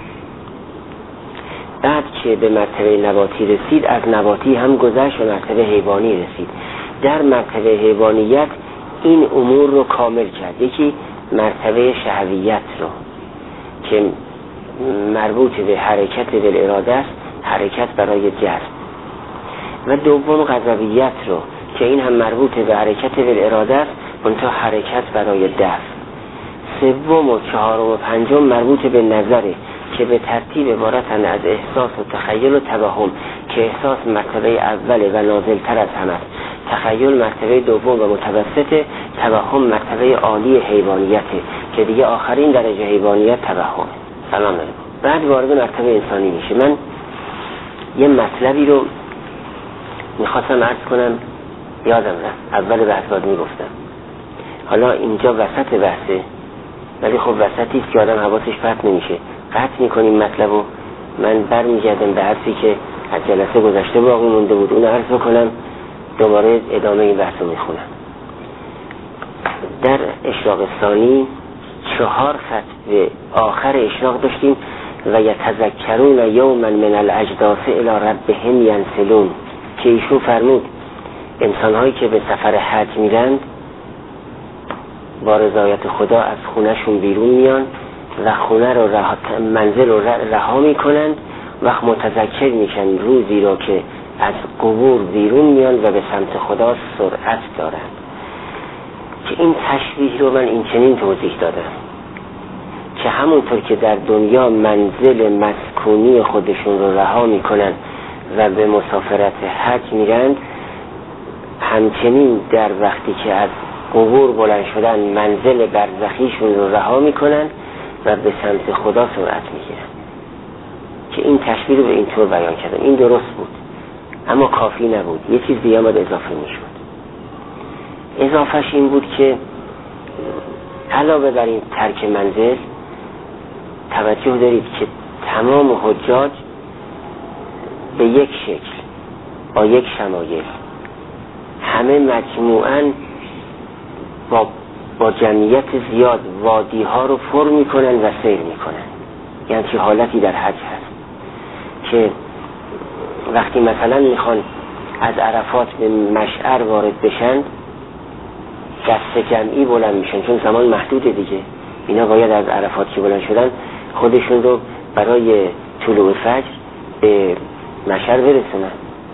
بعد که به مرتبه نباتی رسید، از نباتی هم گذشت و مرتبه حیوانی رسید. در مرتبه حیوانیت این امور رو کامل کرد. یکی مرتبه شهویت رو که مربوط به حرکت بالاراده است، حرکت برای جذب، و دوم غضبیت رو که این هم مربوط به حرکت بالاراده است، منتها حرکت برای دفع. سوم و چهارم و پنجم مربوط به نظره که به ترتیب عبارتند از احساس و تخیل و توهم، که احساس مرتبه اوله و نازلتر از همه است، تخیل مرتبه دوم و متوسطه، توهم مرتبه عالی حیوانیته که دیگه آخرین درجه حیوانیت توهم. سلام علیکم. بعد وارد مرتبه انسانی میشه. من یه مطلبی رو میخواستم عرض کنم، یادم رفت، اول بحث باید میگفتم. حالا اینجا وسط بحثه، ولی خب وسطی است که آدم حواسش پرت نمیشه. قطع میکنیم مطلب و من برمیگردم به حرفی که از جلسه گذشته باقی مونده بود، اون عرض بکنم، دوباره ادامه این بحث رو میخونم. در اشراق ثانی چهار خط به آخر اشراق داشتیم و یتذکرون یوما من الاجداث الی ربهم ینسلون، که ایشون فرمود انسان‌هایی که به سفر حج میرند با رضایت خدا از خونهشون بیرون میان و خونه رو رها، منزل رو رها میکنند، وقت متذکر میشن روزی رو که از قبور بیرون میان و به سمت خدا سرعت دارند. که این تشبیه رو من این چنین توضیح دادم که همونطور که در دنیا منزل مسکونی خودشون رو رها میکنن و به مسافرت حج میرند، همچنین در وقتی که از قبور بلند شدن منزل برزخیشون رو رها میکنن و به سمت خدا سرعت میگیرن. که این تشبیه رو به این طور بیان کردم. این درست بود اما کافی نبود، یه چیز دیگه باید اضافه میشد. اضافهش این بود که علاوه بر این ترک منزل، توجه دارید که تمام حجاج به یک شکل با یک شمایل همه مجموعاً با, با جمعیت زیاد وادی ها رو پر میکنن و سیر میکنن. یعنی چه حالتی در حج هست که وقتی مثلا میخوان از عرفات به مشعر وارد بشن، دست جمعی بلند میشن، چون زمان محدوده دیگه. اینا باید از عرفات که بلند شدن خودشون رو برای طلوع فجر به مشعر برسونن.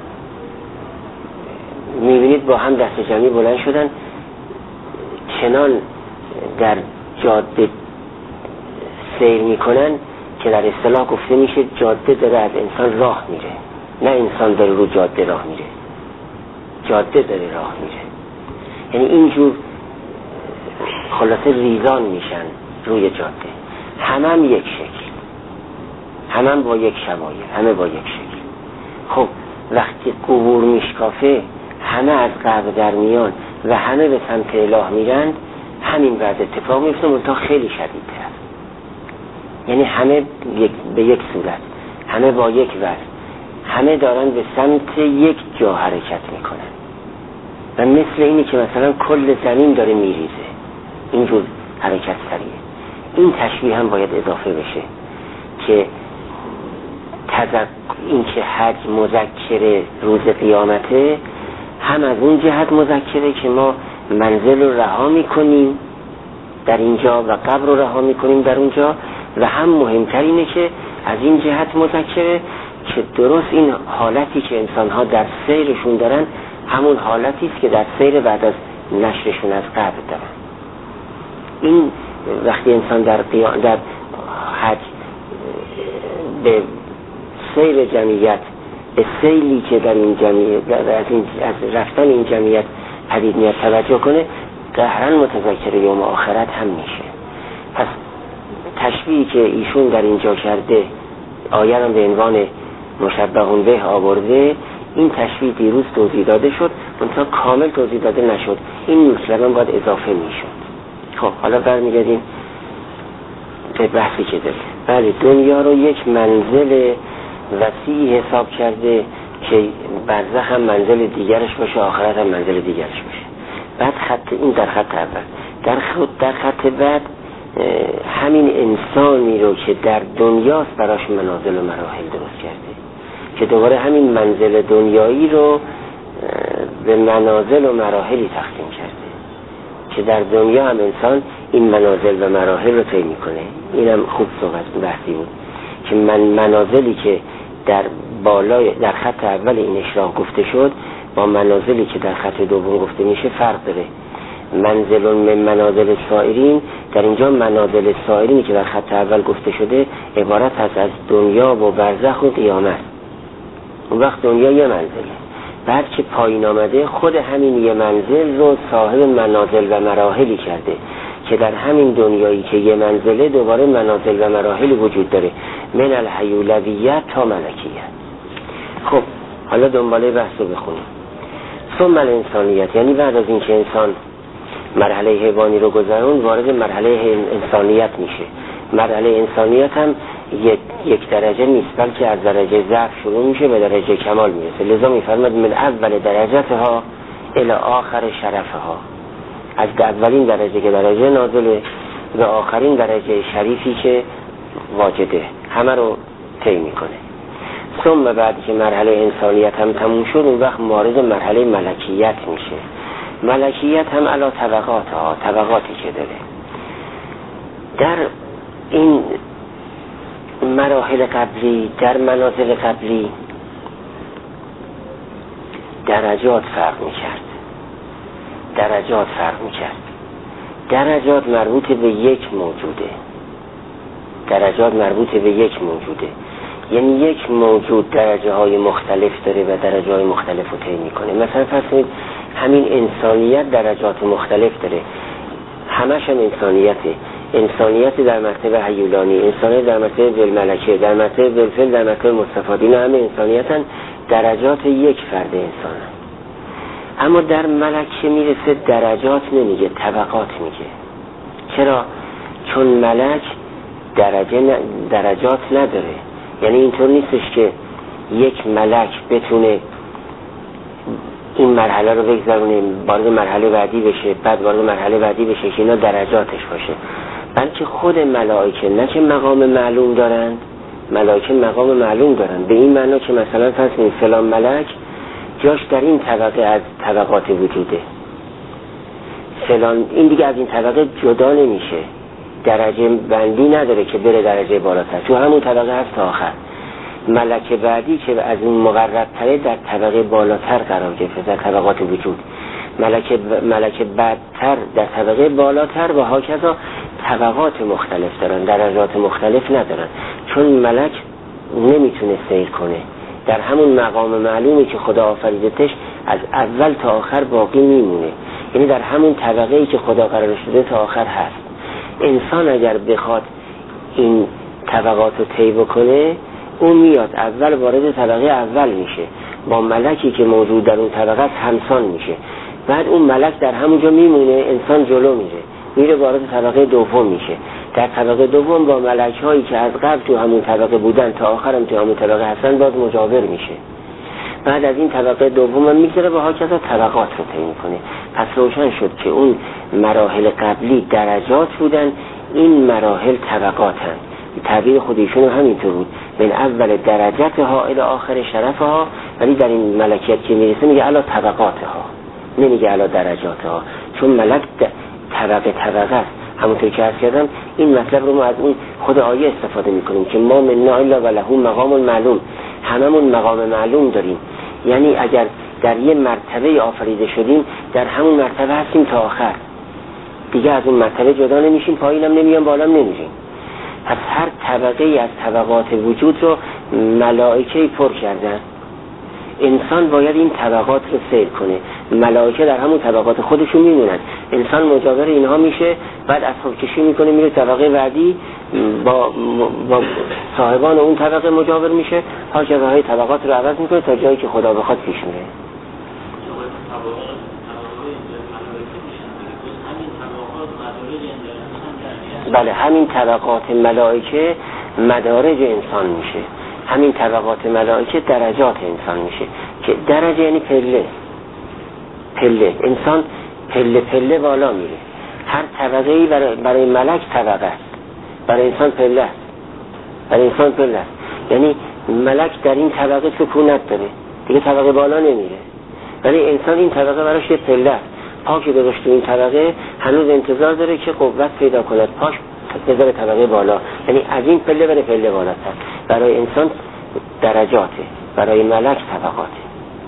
میبینید با هم دست جمعی بلند شدن، چنان در جاده سیر میکنن که در اصطلاح گفته میشه جاده داره از انسان راه میره، نه انسان داره رو جاده راه میره، جاده داره راه میره. یعنی اینجور خلاصه ریزان میشن روی جاده، همه هم یک شکل، همه هم با یک شمایل، همه با یک شکل. خب وقتی قبور میشکافه، همه از قبر در میان و همه به سمت اله میرند، همین وضع اتفاق میفته، منتها خیلی شدیدتر. یعنی همه یک به یک صورت، همه با یک وضع، همه دارن به سمت یک جا حرکت میکنن و مثل اینی که مثلا کل زمین داره میریزه، اینجور حرکت سریعه. این تشبیه هم باید اضافه بشه که تذک... این که حج مذکر روز قیامته، هم از اون جهت مذکره که ما منزل رو رها میکنیم در اینجا و قبر رو رها میکنیم در اونجا، و هم مهمتر اینه که از این جهت مذکره که درست این حالتی که انسان‌ها در سیرشون دارن همون حالتی است که در سیر بعد از نشرشون از قبر دارن. این وقتی انسان در قیام در حج به سیر جمعیت، به سیلی که در این جمعیت از, این از رفتن این جمعیت پدید میاد توجه کنه، قهرن متذکر یوم آخرت هم میشه. پس تشبیهی که ایشون در اینجا کرده، آیه را به عنوان مشبهون به آورده، این تشبیه دیروز توضیح داده شد. منتها کامل توضیح داده نشد. این مطلقاً باید اضافه میشد. خب حالا برمیگردیم به بحثی که داره. بله دنیا رو یک منزل وسیع حساب کرده که برزخ هم منزل دیگرش باشه، آخرت هم منزل دیگرش باشه. بعد خط این در خط اول، در خط در خط بعد همین انسانی رو که در دنیاست براش منازل و مراحل درست کرده که دوباره همین منزل دنیایی رو به منازل و مراحلی تقسیم کرده که در دنیا هم انسان این منازل و مراحل رو طی میکنه. اینم خوب صحبت بحثی بود که من منازلی که در بالای در خط اول این اشراق گفته شد با منازلی که در خط دوم گفته میشه فرق داره. منزل من منازل سائرین، در اینجا منازل سائرینی که در خط اول گفته شده عبارت هست از دنیا و برزخ و قیامت. اون وقت دنیا یه منزله، بعد که پایین آمده خود همین یه منزل رو صاحب منازل و مراحلی کرده که در همین دنیایی که یه منزله دوباره منازل و مراحل وجود داره، من الحیولویت تا ملکیت. خب حالا دنباله بحث رو بخونیم. ثم الانسانیت، یعنی بعد از این که انسان مرحله حیوانی رو گذرون وارد مرحله انسانیت میشه. مرحله انسانیت هم یک, یک درجه نیست، بلکه از درجه ضعف شروع میشه به درجه کمال میرسه. لذا میفرماد من اول درجتها الی آخر شرفها، از اولین درجه که درجه نازله به آخرین درجه شریفی که واجده همه رو طی میکنه. ثم بعد که مرحله انسانیت هم تموم شد اون وقت وارد مرحله ملکیت میشه. ملکیت هم علا طبقات ها، طبقاتی که داره. در این مراحل قبلی، در منازل قبلی درجات فرق میکرد درجات فرق میکرد درجات مربوط به یک موجوده درجات مربوط به یک موجوده یعنی یک موجود درجه های مختلف داره و درجه های مختلف رو طی میکنه. مثلا فرض کنید همین انسانیت درجات مختلف داره، همش هم انسانیته. انسانیت در مرتبه حیولانی، انسانیت در مرتبه بالملکه، در مرتبه بالفعل، در مرتبه مستفاد. اینا همه انسانیتن، درجات یک فرد انسان. اما در ملکه میرسه درجات نمیگه، طبقات میگه. چرا؟ چون ملک درجه ن... درجات نداره. یعنی اینطور نیستش که یک ملک بتونه این مرحله رو بگذرونه وارد مرحله بعدی بشه، بعد وارد مرحله بعدی بشه که اینا درجاتش باشه، بلکه خود ملائکه نه که مقام معلوم دارند، ملائکه مقام معلوم دارند به این معنا که مثلا فرض کنید فلان ملک جاش در این طبقه از طبقات وجوده، فلان این دیگه از این طبقه جدا نمیشه، درجه بندی نداره که بره درجه بالاتر، تو همون طبقه هست تا آخر. ملک بعدی که از این مقرب‌تره در طبقه بالاتر قرار گرفته در طبقات وجود، ملک ب... ملک بعدتر در طبقه بالاتر و هاکذا طبقات مختلف دارن، درجات مختلف ندارن، چون ملک نمیتونه سیر کنه در همون مقام معلومی که خدا آفریدتش از اول تا آخر باقی میمونه، یعنی در همون طبقه‌ای که خدا قرار شده تا آخر هست. انسان اگر بخواد این طبقات رو طی بکنه اون میاد اول وارد طبقه اول میشه، با ملکی که موجود در اون طبقه همسان میشه، بعد اون ملک در همونجا میمونه، انسان جلو میره میره وارد طبقه دوم میشه، در طبقه دوم با ملک هایی که از قبل تو همون طبقه بودن تا آخر هم تو همون طبقه هستن باز مجاور میشه، بعد از این طبقه دوم هم میگذره و هاکذا طبقات رو طی میکنه. پس روشن شد که اون مراحل قبلی درجات بودن، این مراحل طبقاتن. تعبیر خودشون همینطور بود، من اول درجتها الی آخر شرفها، ولی در این ملکیت که میرسه میگه الی طبقاتها، نمیگه الی درجاتها، چون ملک طبقه طبقه است. همونطور که عرض کردم این مطلب رو ما از اون خود آیه استفاده میکنیم که ما من الا و له مقام معلوم، هممون مقام معلوم داریم، یعنی اگر در یه مرتبه آفریده شدیم در همون مرتبه هستیم تا آخر، دیگه از اون مرتبه جدا نمیشیم، پایینم نمیام بالام نمیریم. پس هر طبقه از طبقات وجود رو ملائکه پر کردن، انسان باید این طبقات رو سیر کنه، ملائکه در همون طبقات خودشون میمونن، انسان مجاور اینها میشه، بعد اصحاب کشی میکنه میره طبقه بعدی با, با صاحبان اون طبقه مجاور میشه، هاکذا های طبقات رو عوض میکنه تا جایی که خدا بخواد پیش میره. بله همین طبقات ملائکه مدارج انسان میشه، همین طبقات ملائکه درجات انسان میشه که درجه یعنی پله پله انسان پله پله بالا میره. هر طبقه‌ای برای, برای ملک طبقه است، برای انسان پله است، برای انسان پله است. یعنی ملک در این طبقه سکونت داره دیگه طبقه بالا نمیره، ولی انسان این طبقه براش یه پله است. پا که گذاشت تو این طبقه هنوز انتظار داره که قوت پیدا کند، پاش بذاره طبقه بالا، یعنی از این پله بره پله بالاتر. برای انسان درجاته، برای ملک طبقاته.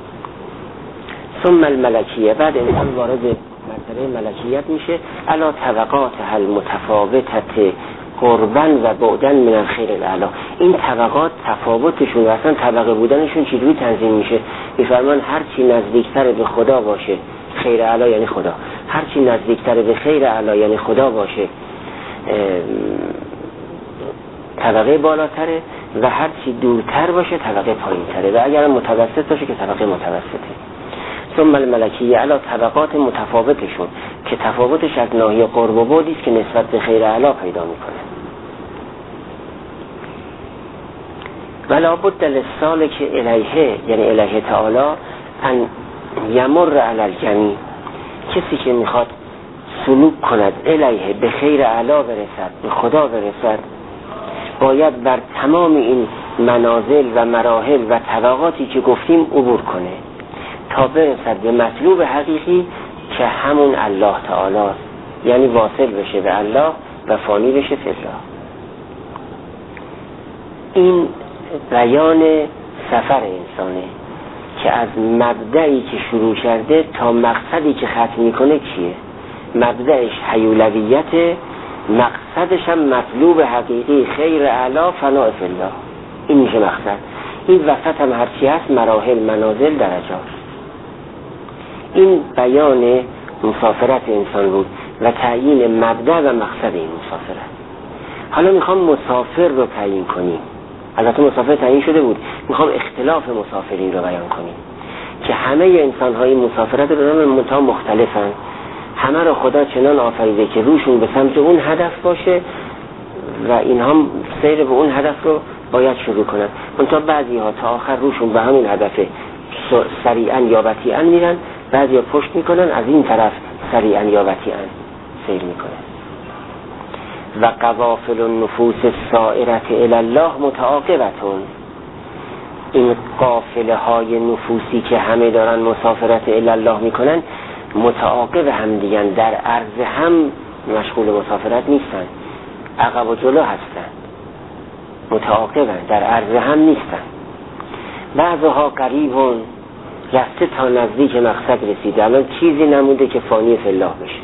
ثم الملکیه، بعد انسان وارد مرتبه ملکیت میشه. علا طبقات هل متفاوتت قربن و بعدن من الخیر الاعلی. این طبقات تفاوتشون و اصلا طبقه بودنشون چجوری تنظیم میشه؟ میفرمان هر چی نزدیکتر به خدا باشه خیر اعلی یعنی خدا، هر چی نزدیکتر به خیر اعلی یعنی خدا باشه طبقه بالاتره و هر چی دورتر باشه طبقه پایینتره و اگر متوسط باشه که طبقه متوسطه. ثم الملکیه علی طبقات متفاوتشون که تفاوتش از ناحیه قرب و بعدی است که نسبت به خیر اعلی پیدا میکنه. ولا بد للسالک الیه یعنی الیه تعالی ان یمر علی الجمیع، کسی که میخواد سلوک کند الیه به خیر اعلی برسد، به خدا برسد، باید بر تمام این منازل و مراحل و طبقاتی که گفتیم عبور کنه تا برسد به مطلوب حقیقی که همون الله تعالی است، یعنی واصل بشه به الله و فانی بشه فی الله. این بیان سفر انسانه که از مبدعی که شروع کرده تا مقصدی که ختم میکنه چیه؟ مبدعش حیولویت، مقصدش هم مطلوب حقیقی خیر اعلی فناء فی الله. این میشه مقصد. این وسط هم هرچی هست مراحل، منازل، درجات. این بیان مسافرت انسان بود و تعیین مبدأ و مقصد این مسافرت. حالا میخوام مسافر رو تعیین کنیم. البته مسافر تعیین شده بود، میخوام اختلاف مسافرین رو بیان کنیم که همه انسان های مسافرت رو دارن منتها مختلفن. همه رو خدا چنان آفریده که روشون به سمت اون هدف باشه و اینها سیر به اون هدف رو باید شروع کنن. منتها بعضی ها تا آخر روشون به همون هدف سریعا یا بطیئا میرن، بعضی ها پشت میکنن از این طرف سریعا یا بطیئا سیر میکنن. و قوافل النفوس السائرة الی الله متعاقبتون، این قافله های نفوسی که همه دارن مسافرت الی الله میکنن متعاقب هم دیگن، در عرض هم مشغول مسافرت نیستن، عقب و جلو هستن، متعاقبن، در عرض هم نیستن. بعضها قریبون، رفته تا نزدیک مقصد رسیده، الان چیزی نمونده که فانی فی الله بشه.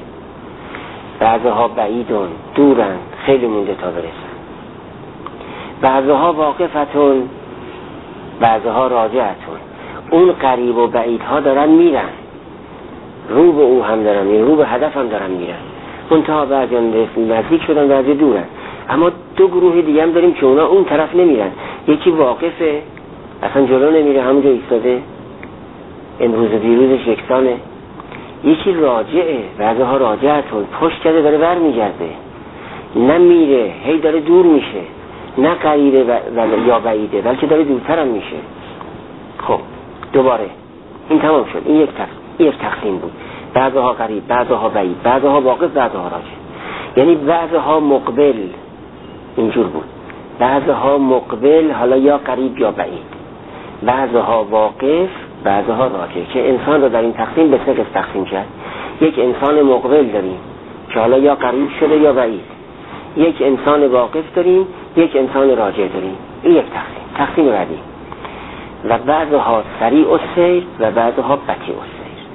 بعضها بعیدون، دورن، خیلی مونده تا برسن. بعضها واقفتون، بعضها راجعتون. اون قریب و بعیدها دارن میرن، رو به او هم دارن میرن، رو به هدف هم دارن میرن. منتها بعضی نزدیک شدن، بعضی دورن. اما دو گروه دیگه هم داریم که اونا اون طرف نمیرن. یکی واقفه، اصلا جلو نمیره، همونجا ایستاده، امروز و دیروزش یکسانه. یکی راجعه، بعضها راجعتون، پشت کرده داره بر میگرده، نمیره، هی داره دور میشه، نه قریبه و... و... یا بعیده، بلکه داره دورتر هم میشه. خب دوباره این تمام شد. این یک تقسیم, یک تقسیم بود. بعضها قریب، بعضها بعید، بعضها واقف، بعضها راجع. یعنی بعضها مقبل، اینجور بود. بعضها مقبل، حالا یا قریب یا بعید. بعضها واقف، بعضها راجع. که انسان رو در این تقسیم به سه قسم تقسیم کرد. یک انسان مقبل داریم که حالا یا قریب شده یا بعید. یک انسان واقف داریم، یک انسان راجع داریم. این یک تقسیم. تقسیم بعدی. و بعضها سریع السیر و بعضها بطیء السیر.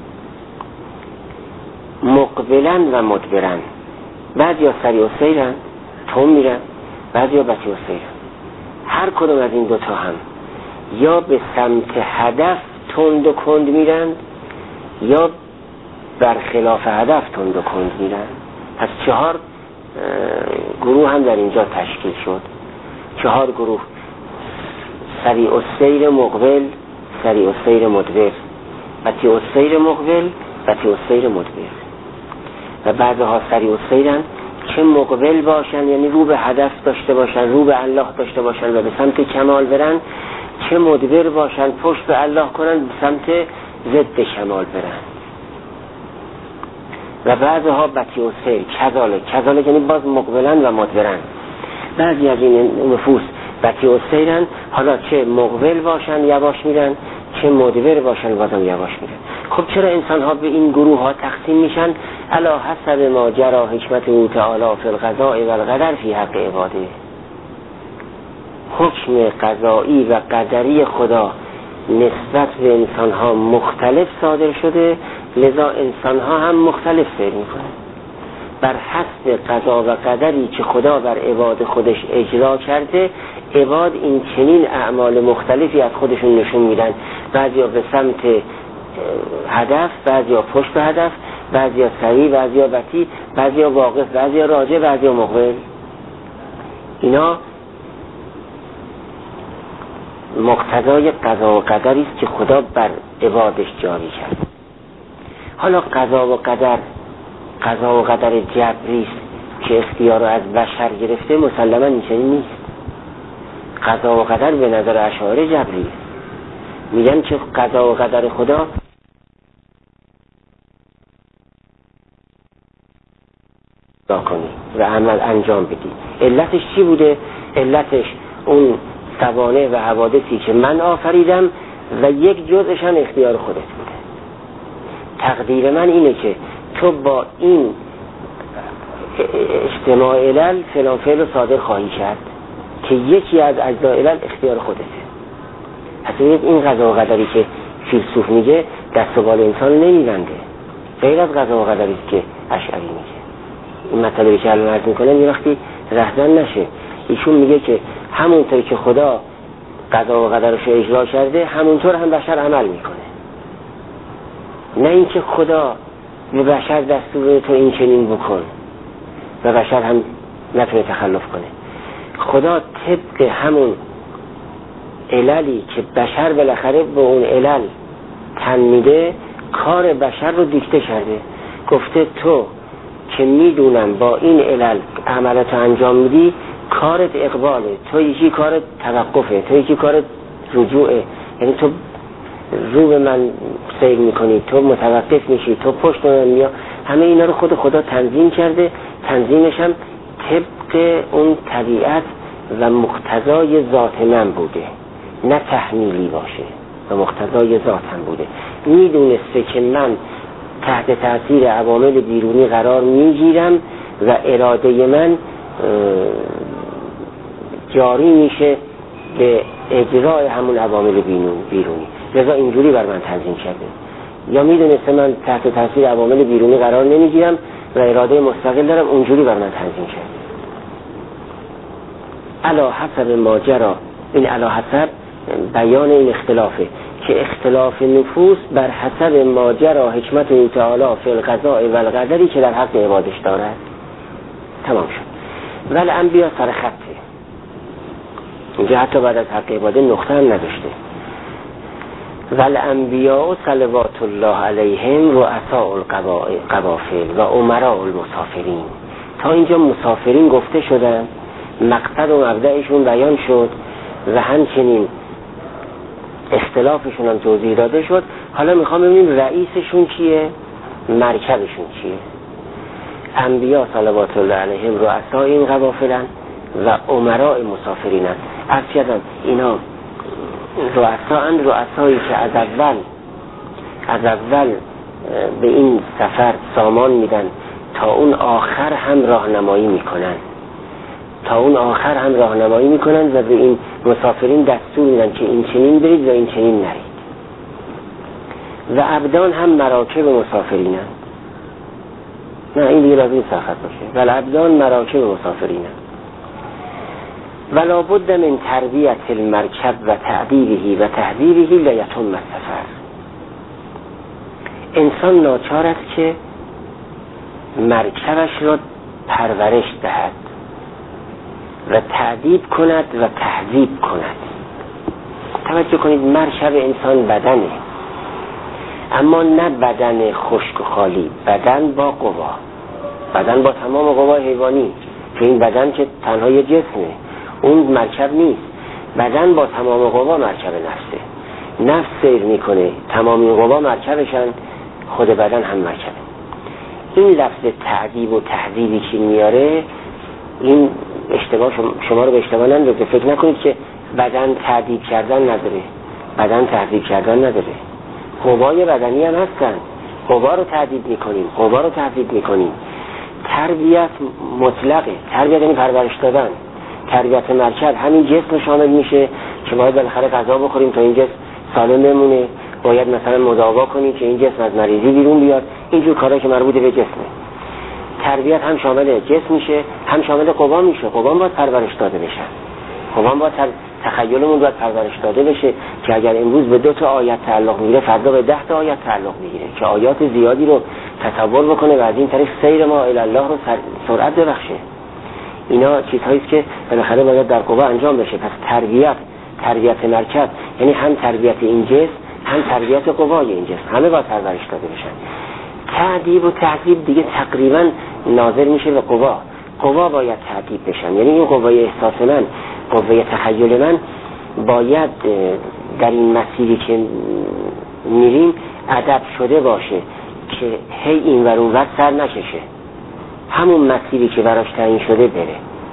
مقبلن و مدبرن. بعضیا سریع السیرن، تون میرن، بعضیا بطیء السیرن. هر کدوم از این دوتا هم یا به سمت هدف تند و کند میرن یا برخلاف هدف تند و کند میرن. پس چهار گروه هم در اینجا تشکیل شد. چهار گروه: سریع السیر مقبل، سریع السیر مدبر، بطیء السیر مقبل، بطیء السیر مدبر. و بعضها سریع السیرن چه مقبل باشن، یعنی رو به هدف داشته باشن، رو به الله داشته باشن و به سمت کمال برن، چه مدبر باشن پشت به الله کنن به سمت ضد کمال برن. و بعضها بطیء السیر، کذالک، کذالک یعنی باز مقبلن و مدبرن. بعضی از این نفوس بطیء السیرن، حالا چه مقبل باشن یواش میرن، چه مدبر باشن بازم یواش میرن. خب چرا انسان ها به این گروه ها تقسیم میشن؟ علی حسب ما جرى حکمت او تعالی فی القضاء و القدر فی حق عباده. حکم قضایی و قدری خدا نسبت به انسان ها مختلف صادر شده، لذا انسان ها هم مختلف سیر میکنه. بر حسب قضا و قدری که خدا بر عباد خودش اجرا کرده، عباد این چنین اعمال مختلفی از خودشون نشون میدن. بعضیا به سمت هدف، بعضیا پشت به هدف، بعضیا سریع، بعضیا بطیء، بعضیا واقف، بعضیا راجع، بعضیا مقبل. اینا مقتضای قضا و قدری است که خدا بر عبادش جاری کرد. حالا قضا و قدر، قضا و قدر جبری است که اختیار رو از بشر گرفته، مسلما این چنین نیست. قضا و قدر به نظر اشاعره جبری است. میگن که قضا و قدر خدا دا کنی و عمل انجام بدی. علتش چی بوده؟ علتش اون سوانه و حوادثی که من آفریدم و یک جزءش هم اختیار خودت بوده. تقدیر من اینه که تو با این اجتماع علل فلان فعل صادر خواهی کرد که یکی از اجزای علل اختیار خودته. حتی این قضا و قدری که فیلسوف میگه دست و بال انسان نمیبنده، غیر از قضا و قدری که اشعری میگه. این مطلبی که الان عرض میکنم یه وقتی رهزن نشه. ایشون میگه که همونطور که خدا قضا و قدرش رو اجرا کرده، همونطور هم بشر عمل میکنه. نه اینکه خدا به بشر دستور تو این چنین بکن و بشر هم نتونه تخلف کنه. خدا طبق همون عللی که بشر بالاخره به اون علل تن میده، کار بشر رو دیکته کرده. گفته تو که میدونم با این علل عملت انجام میدی، کارت اقباله، تو یکی کارت توقفه، تو یکی کارت رجوعه، یعنی تو رو به من سیر میکنی، تو متوقف میشی، تو پشت من میا. همه اینا رو خود خدا تنظیم کرده. تنظیمش هم طبق اون طبیعت و مقتضای ذات من بوده، نه تحمیلی باشه، و مقتضای ذاتم بوده. میدونسته که من تحت تاثیر عوامل بیرونی قرار میگیرم و اراده من جاری میشه به اجرای همون عوامل بیرونی، لذا اینجوری بر من تنظیم کرده. یا میدونسته من تحت تاثیر عوامل بیرونی قرار نمیگیرم و اراده مستقل دارم، اونجوری بر من تنظیم کرده. علی حسب ماجرا، این علی حسب بیان این اختلافه که اختلاف نفوس بر حسب ماجرا حکمت او تعالی فی القضاء و القدری که در حق عبادش دارد. تمام شد. ولی انبیا سر خطه، اینجا حتی بعد از حق عباده نقطه هم نداشته. ولی انبیا صلوات الله علیهم رؤساء القوافل و امراء المسافرین. تا اینجا مسافرین گفته شدن، مقصد و مبدأشون بیان شد و همچنین اختلافشون هم توضیح داده شد. حالا میخوام ببینیم رئیسشون کیه، مرکبشون چیه. انبیا صلوات الله علیهم رؤساء این قوافلن و امراء مسافرینن. عرض کردم اینا رؤساءن، رؤسایی که از اول از اول به این سفر سامان میدن تا اون آخر هم راهنمایی میکنن تا اون آخر هم راهنمایی میکنن و به این مسافرین دستور میدن که این چنین برید و این چنین نرید. و عبدان هم مراکب مسافرینن. نه این دیگه لازم سخت باشه. ولی عبدان مراکب مسافرینن. ولا بد من تربیت المرکب و تعدیبه و تهذیبه لیتم السفر. انسان ناچار است که مرکبش را پرورش دهد و تعدیب کند و تهذیب کند. توجه کنید، مرکب انسان بدنه، اما نه بدن خشک و خالی، بدن با قوا. بدن با تمام قوای حیوانی، که این بدن که تنها یه جسمه، اون مرکب نیست. بدن با تمام قوا مرکب نفسه، نفس سیر میکنه، تمام این قوا مرکبشن، خود بدن هم مرکبه. این لفظ تعذیب و تهذیبی که میاره، این اشتباه شما رو به اشتباه نندازه. فکر نکنید که بدن تعذیب کردن نداره، بدن تعذیب کردن نداره. قوای بدنی هم هستن، قوا رو تعذیب میکنیم، قوا رو تهذیب میکنیم. تربیت مطلقه، تربیت یعنی پرورش دادن. تربیت مرکب همین جسم شامل میشه که باید بالاخره غذا بخوریم تا این جسم سالم بمونه، باید مثلا مداوا کنیم که این جسم از مریضی بیرون بیاد، اینجور کارا که مربوط به جسمه. تربیت هم شامل جسم میشه، هم شامل قوا میشه. قوا باید پرورش داده بشه، قوا باید تخیلمون باید پرورش داده بشه که اگر امروز به دو تا آیت تعلق میگیره، فردا به ده تا آیت تعلق میگیره، که آیات زیادی رو تصور بکنه و از این طریق سیر ما الی الله رو سرعت ببخشه. اینا چیزهایی است که بالاخره باید در قوا انجام بشه. پس تربیت، تربیت مرکب یعنی هم تربیت این جسم، هم تربیت قوای این جسم، همه باید پرورش داده بشن. تعذیب و تهذیب دیگه تقریبا ناظر میشه به قوا. قوا باید تعذیب بشن، یعنی این قوای احساس من، قوای تخیل من باید در این مسیری که میریم ادب شده باشه که هی این ور اون ور سر نکشه، همون مسیری که براش تعیین شده بره،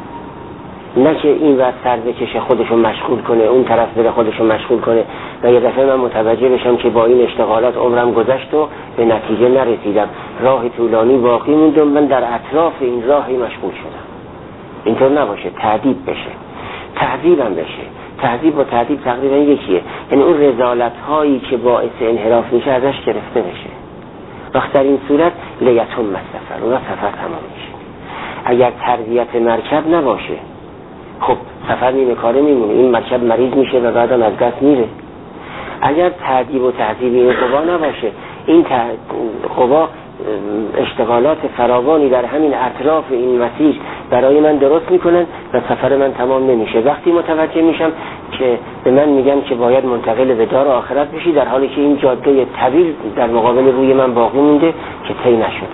نه که این ور سر بکشه خودشو مشغول کنه، اون طرف بره خودشو مشغول کنه و یه دفعه من متوجه بشم که با این اشتغالات عمرم گذشت و به نتیجه نرسیدم، راه طولانی باقی موند و من در اطراف این راهی مشغول شدم. اینطور نباشه، تعذیب بشه، تعذیب هم بشه. تعذیب و تعذیب تقریبا یکیه، یعنی اون رذالت هایی که باعث انحراف میشه ازش گرفته بشه. وقت در این صورت لیتم السفر، اون سفر تمام میشه. اگر تربیت مرکب نباشه، خب سفر نیمه کاره میمونه، این مرکب مریض میشه و بعدم از دست میره. اگر تعذیب و تهذیب این قوا نباشه، این قوا اشتغالات فراوانی در همین اطراف این مسیر برای من درست میکنن و سفر من تمام نمیشه. وقتی متوجه میشم که به من میگن که باید منتقل به دار آخرت بشی، در حالی که این جاده طویل در مقابل روی من باقی مونده که طی نشده.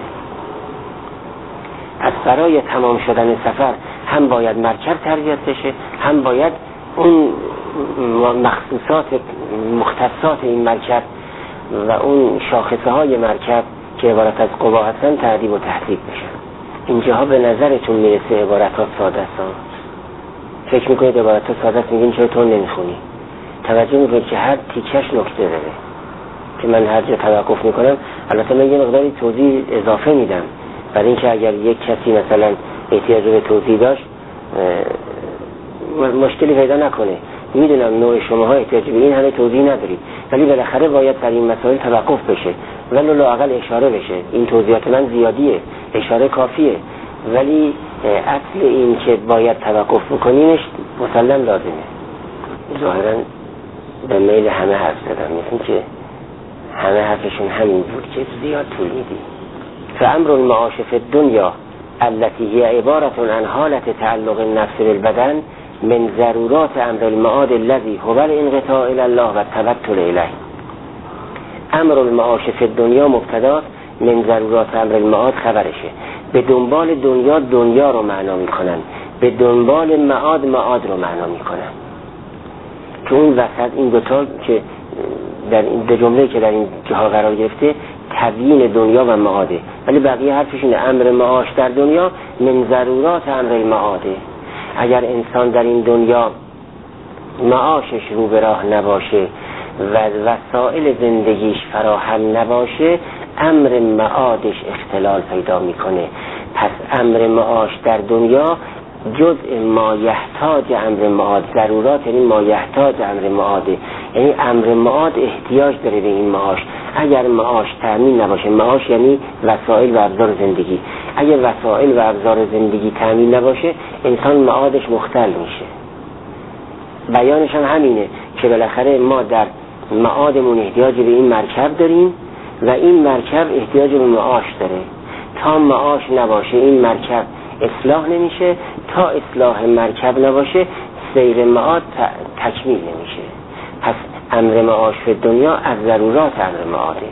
از برای تمام شدن سفر هم باید مرکب تربیت بشه، هم باید اون مخصوصات مختصات این مرکب و اون شاخصه های مرکب که عبارت از قوا هستن تعذیب و تهذیب بشن. اینجاها به نظرتون میرسه عبارت ها ساده است؟ فکر میکنید عبارت ها ساده است، میگین چرا تو نمیخونی؟ توجه میکنید که هر تیکش نکته داره که من هر جا توقف میکنم. البته من یه مقداری توضیح اضافه میدم برای اینکه اگر یک کسی مثلا احتیاج به توضیح داشت مشکلی پیدا نکنه. میدونم نوع شماها احتیاج به این همه توضیح ندارید، ولی بالاخره باید در این مسائل توقف بشه، ولی لااقل اشاره بشه. این توضیحات من زیادیه، اشاره کافیه، ولی اصل این که باید توقف بکنینش مسلم لازمه. ظاهرا به میل همه حرف زدم، مثل که همه حرفشون همین بود که زیاد طول میدی. فامر المعاش فی الدنیا التي هي عبارة عن حالة تعلق النفس بالبدن من ضرورات امر المعاد الذي هو الانقطاع الى الله و التوکل الیه. امر المعاش فی الدنیا مبتدا، من ضرورات امر المعاد خبرشه. به دنبال دنیا دنیا رو معنا میکنن، به دنبال معاد معاد رو معنا میکنن. که اون وسط این دوتا که در این دو جمله که در این جاها قرار گرفته تبیین دنیا و معاده، ولی بقیه حرفشونه امر معاش در دنیا من ضرورات امر المعاده. اگر انسان در این دنیا معاشش رو به راه نباشه و وسایل زندگیش فراهم نباشه، امر معادش اختلال پیدا میکنه. پس امر معاش در دنیا جزء ما یحتاج امر معاد، ضرورات یعنی ما یحتاج امر معاده، یعنی امر معاد احتیاج داره به این معاش. اگر معاش تامین نباشه، معاش یعنی وسایل و ابزار زندگی، اگر وسایل و ابزار زندگی تامین نباشه انسان معادش مختل میشه. بیانش هم همینه که بالاخره ما در معادمون احتیاج به این مرکب داریم و این مرکب احتیاج به معاش داره. تا معاش نباشه این مرکب اصلاح نمیشه، تا اصلاح مرکب نباشه سیر معاد تکمیل نمیشه. پس امر معاش فی دنیا از ضرورات امر معاده.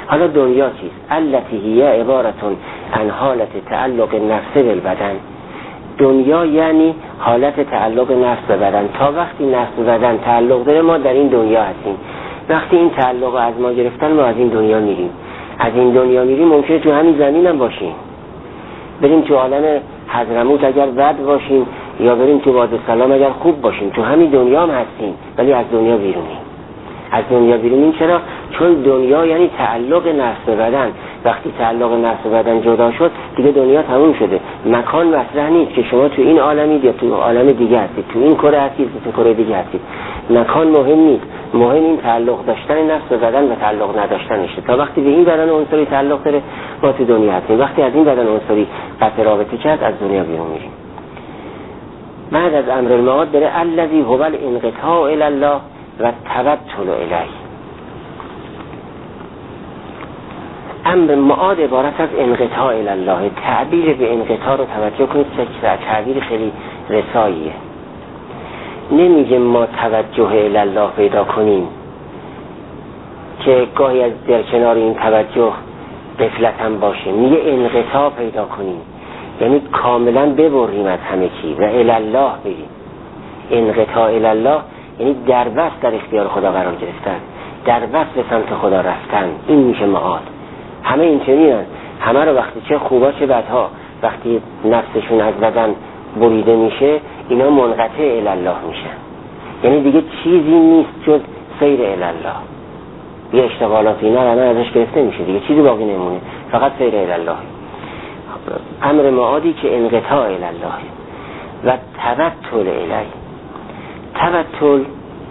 حالا دنیا چیست؟ التی هی عبارتون عن حالت تعلق نفس بالبدن. دنیا یعنی حالت تعلق نفس به بدن. تا وقتی نفس به بدن تعلق داره ما در این دنیا هستیم. وقتی این تعلق از ما گرفتن ما از این دنیا میریم. از این دنیا میریم ممکنه تو همین زمین هم باشیم، بریم تو عالم حضرموت اگر بد باشیم، یا بریم تو وادی سلام اگر خوب باشیم، تو همین دنیا هم هستیم ولی از دنیا بیرونیم. از دنیا بیرونیم چرا؟ چون دنیا یعنی تعلق نفس به بدن. وقتی تعلق نفس به بدن جدا شد دیگه دنیا تموم شده. مکان مطرح نیست که شما تو این عالمید یا تو عالم دیگه هستید، تو این کره هستید یا تو کره دیگه هستید. مکان مهم نیست، مهم این تعلق داشتن نفس به بدن و تعلق نداشتنشه. تا وقتی به این بدن عنصری تعلق داره ما تو دنیا هستیم. وقتی از این بدن عنصری قطع رابطه کرد از دنیا بیرون میریم. بعد از امر المعاد داره الذی هو الانقطاع الی الله و توکل الیه. امر معاد عبارت از انقطاع الی الله. تعبیر به انقطاع رو توجه کنید که تعبیر خیلی رساییه. نمیگه ما توجه الی الله پیدا کنیم که گاهی از در کنار این توجه غفلت هم باشه. میگه انقطاع پیدا کنیم یعنی کاملا ببریم از همه چی و الی الله بریم. انقطاع الی الله یعنی در بس در اختیار خدا قرار گرفتن، در بس به سمت خدا رفتن. این میشه معاد. همه این چنینن، همه رو وقتی چه خوبا چه بدها وقتی نفسشون از بدن بریده میشه اینا منقطع الی الله میشن. یعنی دیگه چیزی نیست جز سیر الی الله. یه اشتغالات اینا همه ازش گرفته میشه دیگه، چیزی باقی نمونه، فقط سیر الی الله. امر معادی که انقطاع الی الله و توکل الیه. توکل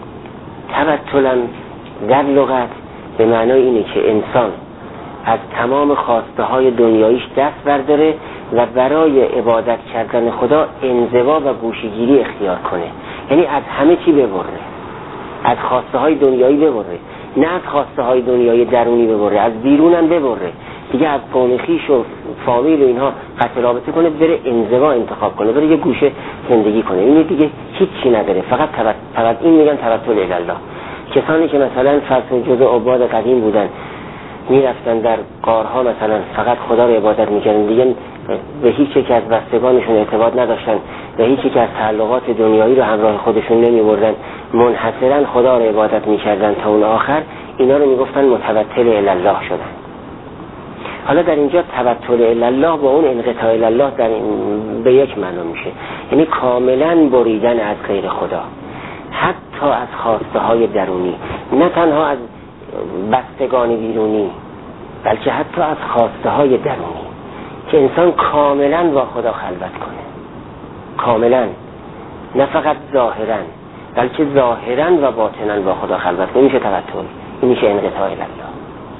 توکلا در لغت به معنای اینه که انسان از تمام خواسته های دنیاییش دست برداره و برای عبادت کردن خدا انزوا و گوشه‌گیری اختیار کنه. یعنی از همه چی ببره، از خواسته های دنیایی ببره، نه از خواسته های دنیایی درونی ببره، از بیرونم ببره. دیگه از قوم خویش و فامیل و اینها قطع رابطه کنه، بره انزوا انتخاب کنه، بره یه گوشه زندگی کنه. این دیگه هیچی نداره، فقط فقط این میگن توکل الی الله. کسانی که مثلا فرض جزء عباد قدیم بودن میرفتن در غارها مثلا فقط خدا رو عبادت میکردن، دیگه به هیچ یک از بستگانشون اعتماد نداشتن، به هیچ یک از تعلقات دنیایی رو همراه خودشون نمیبردن، منحصرا خدا رو عبادت میکردن تا اون آخر. اینا رو میگفتن متوکل الی الله شدن. حالا در اینجا توکل الی الله با اون انقطاع الی الله در این به یک معنا میشه، یعنی کاملا بریدن از غیر خدا، حتی از خواسته های درونی، نه تنها از بستگان بیرونی بلکه حتی از خواسته های درونی، که انسان کاملا با خدا خلوت کنه، کاملا، نه فقط ظاهرا بلکه ظاهرا و باطنا با خدا خلوت کنه. میشه توکل، این میشه انقطاع الی الله.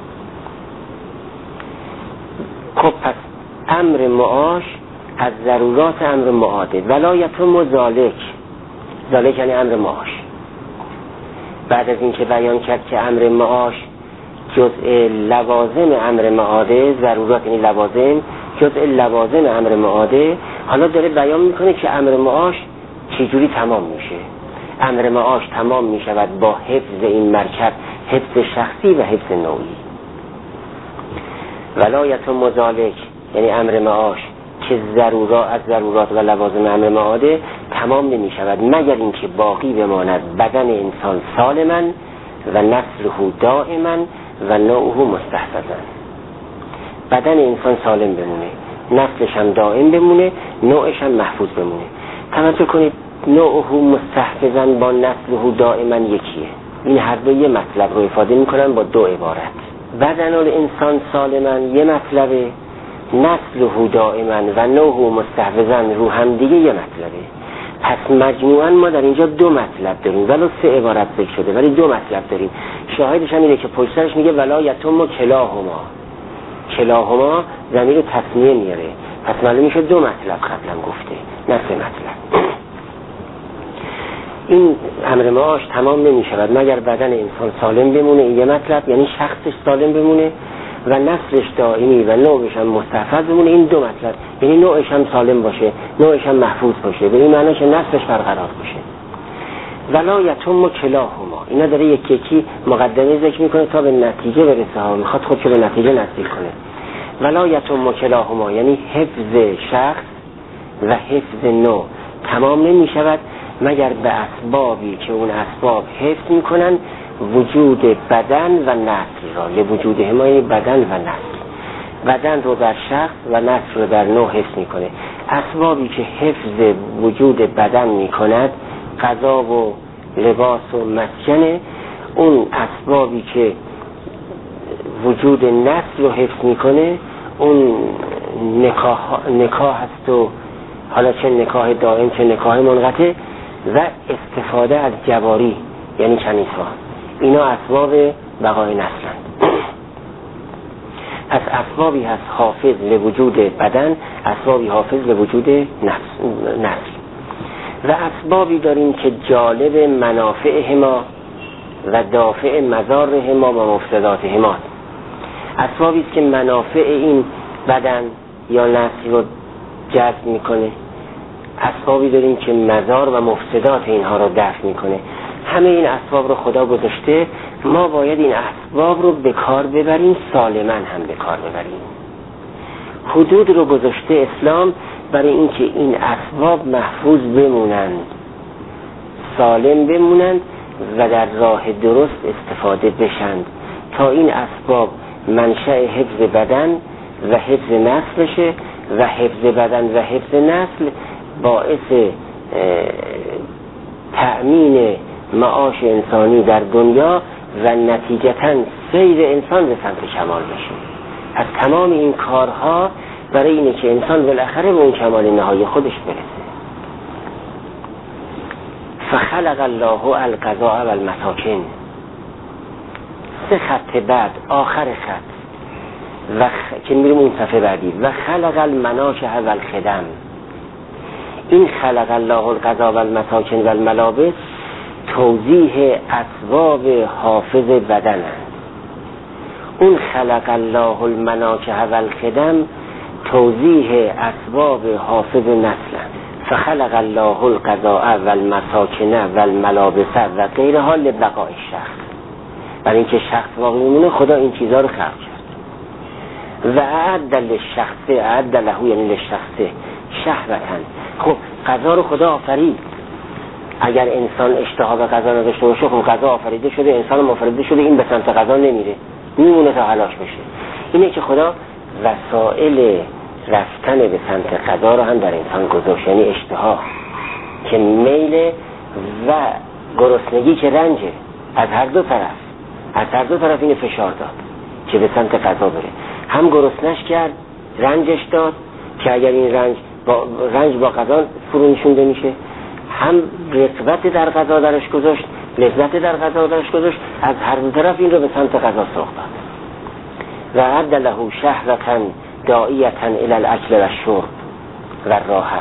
خب پس امر معاش از ضرورات امر معاده. ولایت مزالک، ذالک یعنی امر معاش. بعد از اینکه بیان کرد که امر معاش جزء لوازم امر معاده، ضرورات یعنی لوازم، جزء لوازم امر معاده، حالا داره بیان میکنه که امر معاش چجوری تمام میشه. امر معاش تمام میشود با حفظ این مرکب، حفظ شخصی و حفظ نوعی. ولایت مزالک یعنی امر معاش که ضرورات از ضرورات و لوازم امر معاده تمام نمی شود مگر اینکه باقی بماند بدن انسان سالما و نسله دائما و نوعه مستحفظا. بدن انسان سالم بمونه، نسلش هم دائم بمونه، نوعش هم محفوظ بمونه. توجه کنید نوعه مستحفظا با نسله دائما یکیه. این هر دو یه مطلب رو افاده میکنن با دو عبارت. بدن الانسان سالما یه مطلبه، نسله دائما و نوعه مستحفظا رو هم دیگه یه مطلبه. پس مجموعاً ما در اینجا دو مطلب داریم، ولو سه عبارت ذکر شده ولی دو مطلب داریم. شاهدش هم اینه که پشت سرش میگه ولایتم و کلاهما، کلاهما ضمیر تثنیه میاره، پس معلوم میشه دو مطلب قبلا گفته نه سه مطلب. این امر معاش تمام نمیشود مگر بدن انسان سالم بمونه، این یه مطلب، یعنی شخصش سالم بمونه و نسلش دائمی و نوعش هم مستحفظ بمونه، این دو مطلب، یعنی نوعش هم سالم باشه، نوعش هم محفوظ باشه، به این معنی که نسلش برقرار باشه. ولا یتم کلاهما. اینا داره یکی یکی مقدمه ذکر میکنه تا به نتیجه برسه ها، میخواد خودش به نتیجه نزدیک کنه. ولا یتم کلاهما یعنی حفظ شخص و حفظ نوع تمام نمیشود مگر به اسبابی که اون اسباب حفظ میکنن وجود بدن و نسل را. لوجود همای بدن و نسل، بدن رو در شخص و نسل رو در نوع حفظ میکنه. اسبابی که حفظ وجود بدن میکند غذا و لباس و مسکن، اون اسبابی که وجود نسل رو حفظ میکنه اون نکاح, نکاح هست و حالا چه نکاح دائم چه نکاح منقطع و استفاده از جواری یعنی کنیس‌ها. اینا اسباب بقای نسلند. پس اسبابی هست حافظ لوجود بدن، اسبابی حافظ لوجود نسل و اسبابی داریم که جالب منافعهما و دافع مضارهما و مفسداتهما. اسبابی است که منافع این بدن یا نسل رو جذب میکنه، اسبابی داریم که مضار و مفسدات اینها رو دفع میکنه. همه این اسباب رو خدا گذاشته، ما باید این اسباب رو به کار ببریم، سالما هم به کار ببریم. حدود رو گذاشته اسلام برای اینکه این اسباب محفوظ بمونند، سالم بمونند و در راه درست استفاده بشند تا این اسباب منشأ حفظ بدن و حفظ نسل بشه و حفظ بدن و حفظ نسل باعث تأمین معاش انسانی در دنیا و نتیجتاً سیر انسان به سمت کمال بشه. از تمام این کارها برای اینه که انسان بالاخره به اون کمال نهایی خودش برسه. فخلق الله القضاء و المساکن. سه خط بعد آخر خط و خ... که میریم اون صفحه بعدی و خلق المناشح و الخدم. این خلق الله القضاء و المساکن و الملابس توضیح اسباب حافظ بدن هست. اون خلق الله المناشح و الخدم توضیح اسباب حافظ نسل هست. فخلق الله القضاء و المساکن و الملابس و غیرها لبقاء الشخص. برای اینکه شخص باقی میمونه خدا این چیزها رو خلق کرد. و اعد للشخص، اعد له یعنی للشخص شهوتن. خب غذا رو خدا آفرید. اگر انسان اشتها به غذا نداشته باشه خب غذا آفریده شده، انسان آفریده شده، این به سمت غذا نمیره، میمونه تا هلاک بشه. اینه که خدا وسائل رفتن به سمت غذا رو هم در انسان گذاشت، یعنی اشتها که میل و گرسنگی که رنجه از هر دو طرف، از هر دو طرف این فشار داد که به سمت غذا بره. هم گرسنش کرد، رنجش داد که اگر این رنج با رنج با غذا فرو نشونده میشه، هم رغبت در غذا درش گذاشت، لذت در غذا درش گذاشت، از هر دو طرف این رو به سمت غذا سوق داد. و عد له شهوة داعیة الی الاکل و الشرب و الراحه.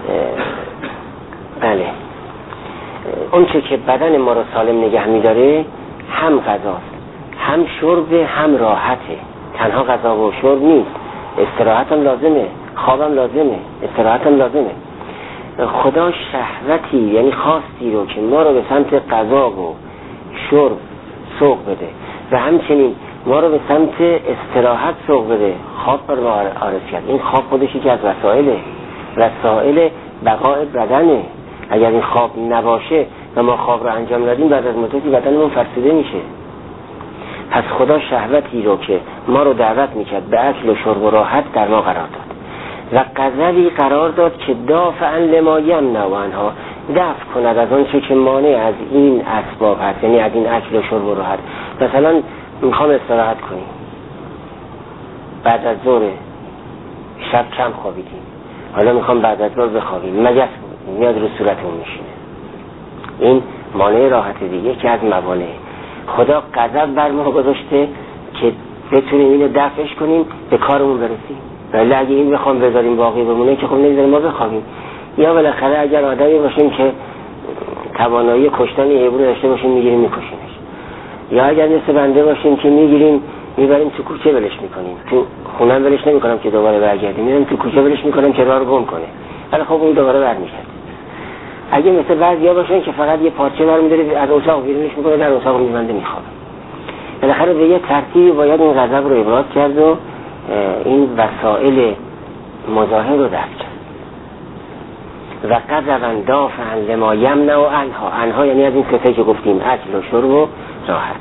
بله، اون چه که بدن ما رو سالم نگه میداره هم غذاست، هم شرب، هم راحته. تنها غذا و شرب نیست، استراحت هم لازمه، خواب هم لازمه، استراحت هم لازمه. خدا شهوتی یعنی خواستی رو که ما رو به سمت غذا و شرب سوق بده و همچنین ما رو به سمت استراحت سوق بده، خواب بر ما عارض کرد. این خواب خودش یکی از وسایله، وسایل بقای بدنه. اگر این خواب نباشه و ما خواب رو انجام دادیم بعد از مدتی بدنمون فرسوده میشه. پس خدا شهوتی رو که ما رو دعوت میکرد به اکل و شرب و راحت در ما قرار داد و غضبی قرار داد که دافعا لما یمنع عنها، دفع کند از آن چه که مانع از این اسباب هست، یعنی از این اکل و شرب و راحت. مثلا میخوام استراحت کنیم، بعد از ظهر شب کم خوابیدیم، حالا میخوام بعد از ظهر بخوابیم، مگس میاد رو صورتمون میشینه. این مانع راحت دیگه که از موانع. خدا غضب بر ما گذاشته که بتونیم اینو دفعش کنیم، به کارمون برسیم. ولی اگه این بخوام بذاریم باقی بمونه که خب نمیذاریم ما بخوابیم. یا بالاخره اگر آدمی باشیم که توانایی کشتن حیوان داشته باشیم میگیریم میکشیمش، یا اگر مثل بنده باشیم که میگیریم میبریم تو کوچه ولش میکنیم، تو خونه ولش نمیکنم که دوباره برگردیم، میرم تو کوچه ولش میکنم که راه رو گم کنه، ولی خب اون دوباره برمیگرده. اگه مثل بعضیا باشن که فقط یه پارچه برمی‌داره از اتاق بیرونش میکنه، در اتاق میبنده میخوابه. بالاخره به یه ترتیبی باید این غضب رو ابراز کرد و این وسایل مظاهر رو دفع کرد. و غضبا دافعا لما یمنع و انها، انها یعنی از این صفحه که گفتیم، اکل و شرب و راحت.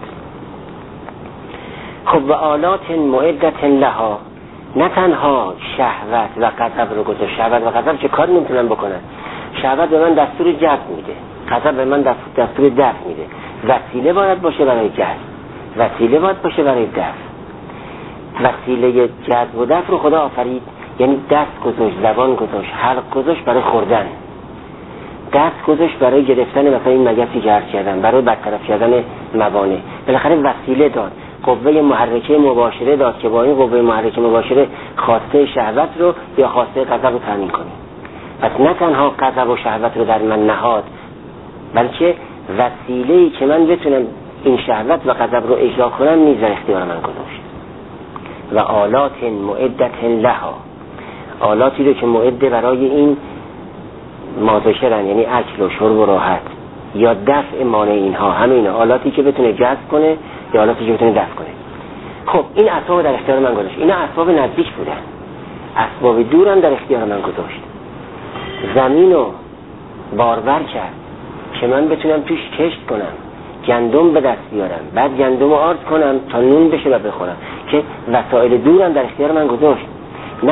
خب و آلات معدت لها، نه تنها شهوت و غضب رو گذاشت. شهوت و غضب چه کار نمیتونن بکنن؟ شهوت به من دستور جذب میده، غضب به من دستور دفع میده. وسیله باید باشه برای جذب، وسیله باید باشه برای دفع. وسیله جذب و دفع رو خدا آفرید، یعنی دست گذاشت، زبان گذاشت، حلق گذاشت برای خوردن، دست گذاشت برای گرفتن مثلا این مگسی که عرض کردن، برای برطرف کردن موانع. بالاخره وسیله داد، قوه محرکه مباشره داد که با این قوه محرکه مباشره خواسته شهوت رو یا خواسته غضب رو تامین کنه. پس نه تنها غضب و شهوت رو در من نهاد، بلکه وسیله‌ای که من بتونم این شهوت و غضب رو اجرا کنم نیز در اختیار من گذاشت. و آلات معدت لها، آلاتی رو که معده برای این مازشرن، یعنی اکل و شرب و راحت یا دفع مانع اینها، همه اینا آلاتی که بتونه جذب کنه یا آلاتی که بتونه دفع کنه. خب این اسباب در اختیار من گذاشت. اینا اسباب نزدیک بودن، اسباب دورم در اختیار من گذاشت. زمین رو بارور کرد که من بتونم توش کشت کنم، گندم به دست بیارم، بعد گندم رو آرد کنم تا نون بشه و بخورم، که وسایل دورم در اختیار من گذاشت. نه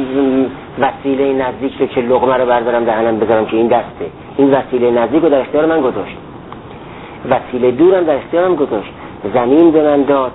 وسیله نزدیک رو که لقمه رو بردارم دهنم بذارم که این دسته، این وسیله نزدیک رو در اختیار من گذاشت. وسیله دورم در اختیارم گذاشت. زمین به من داد،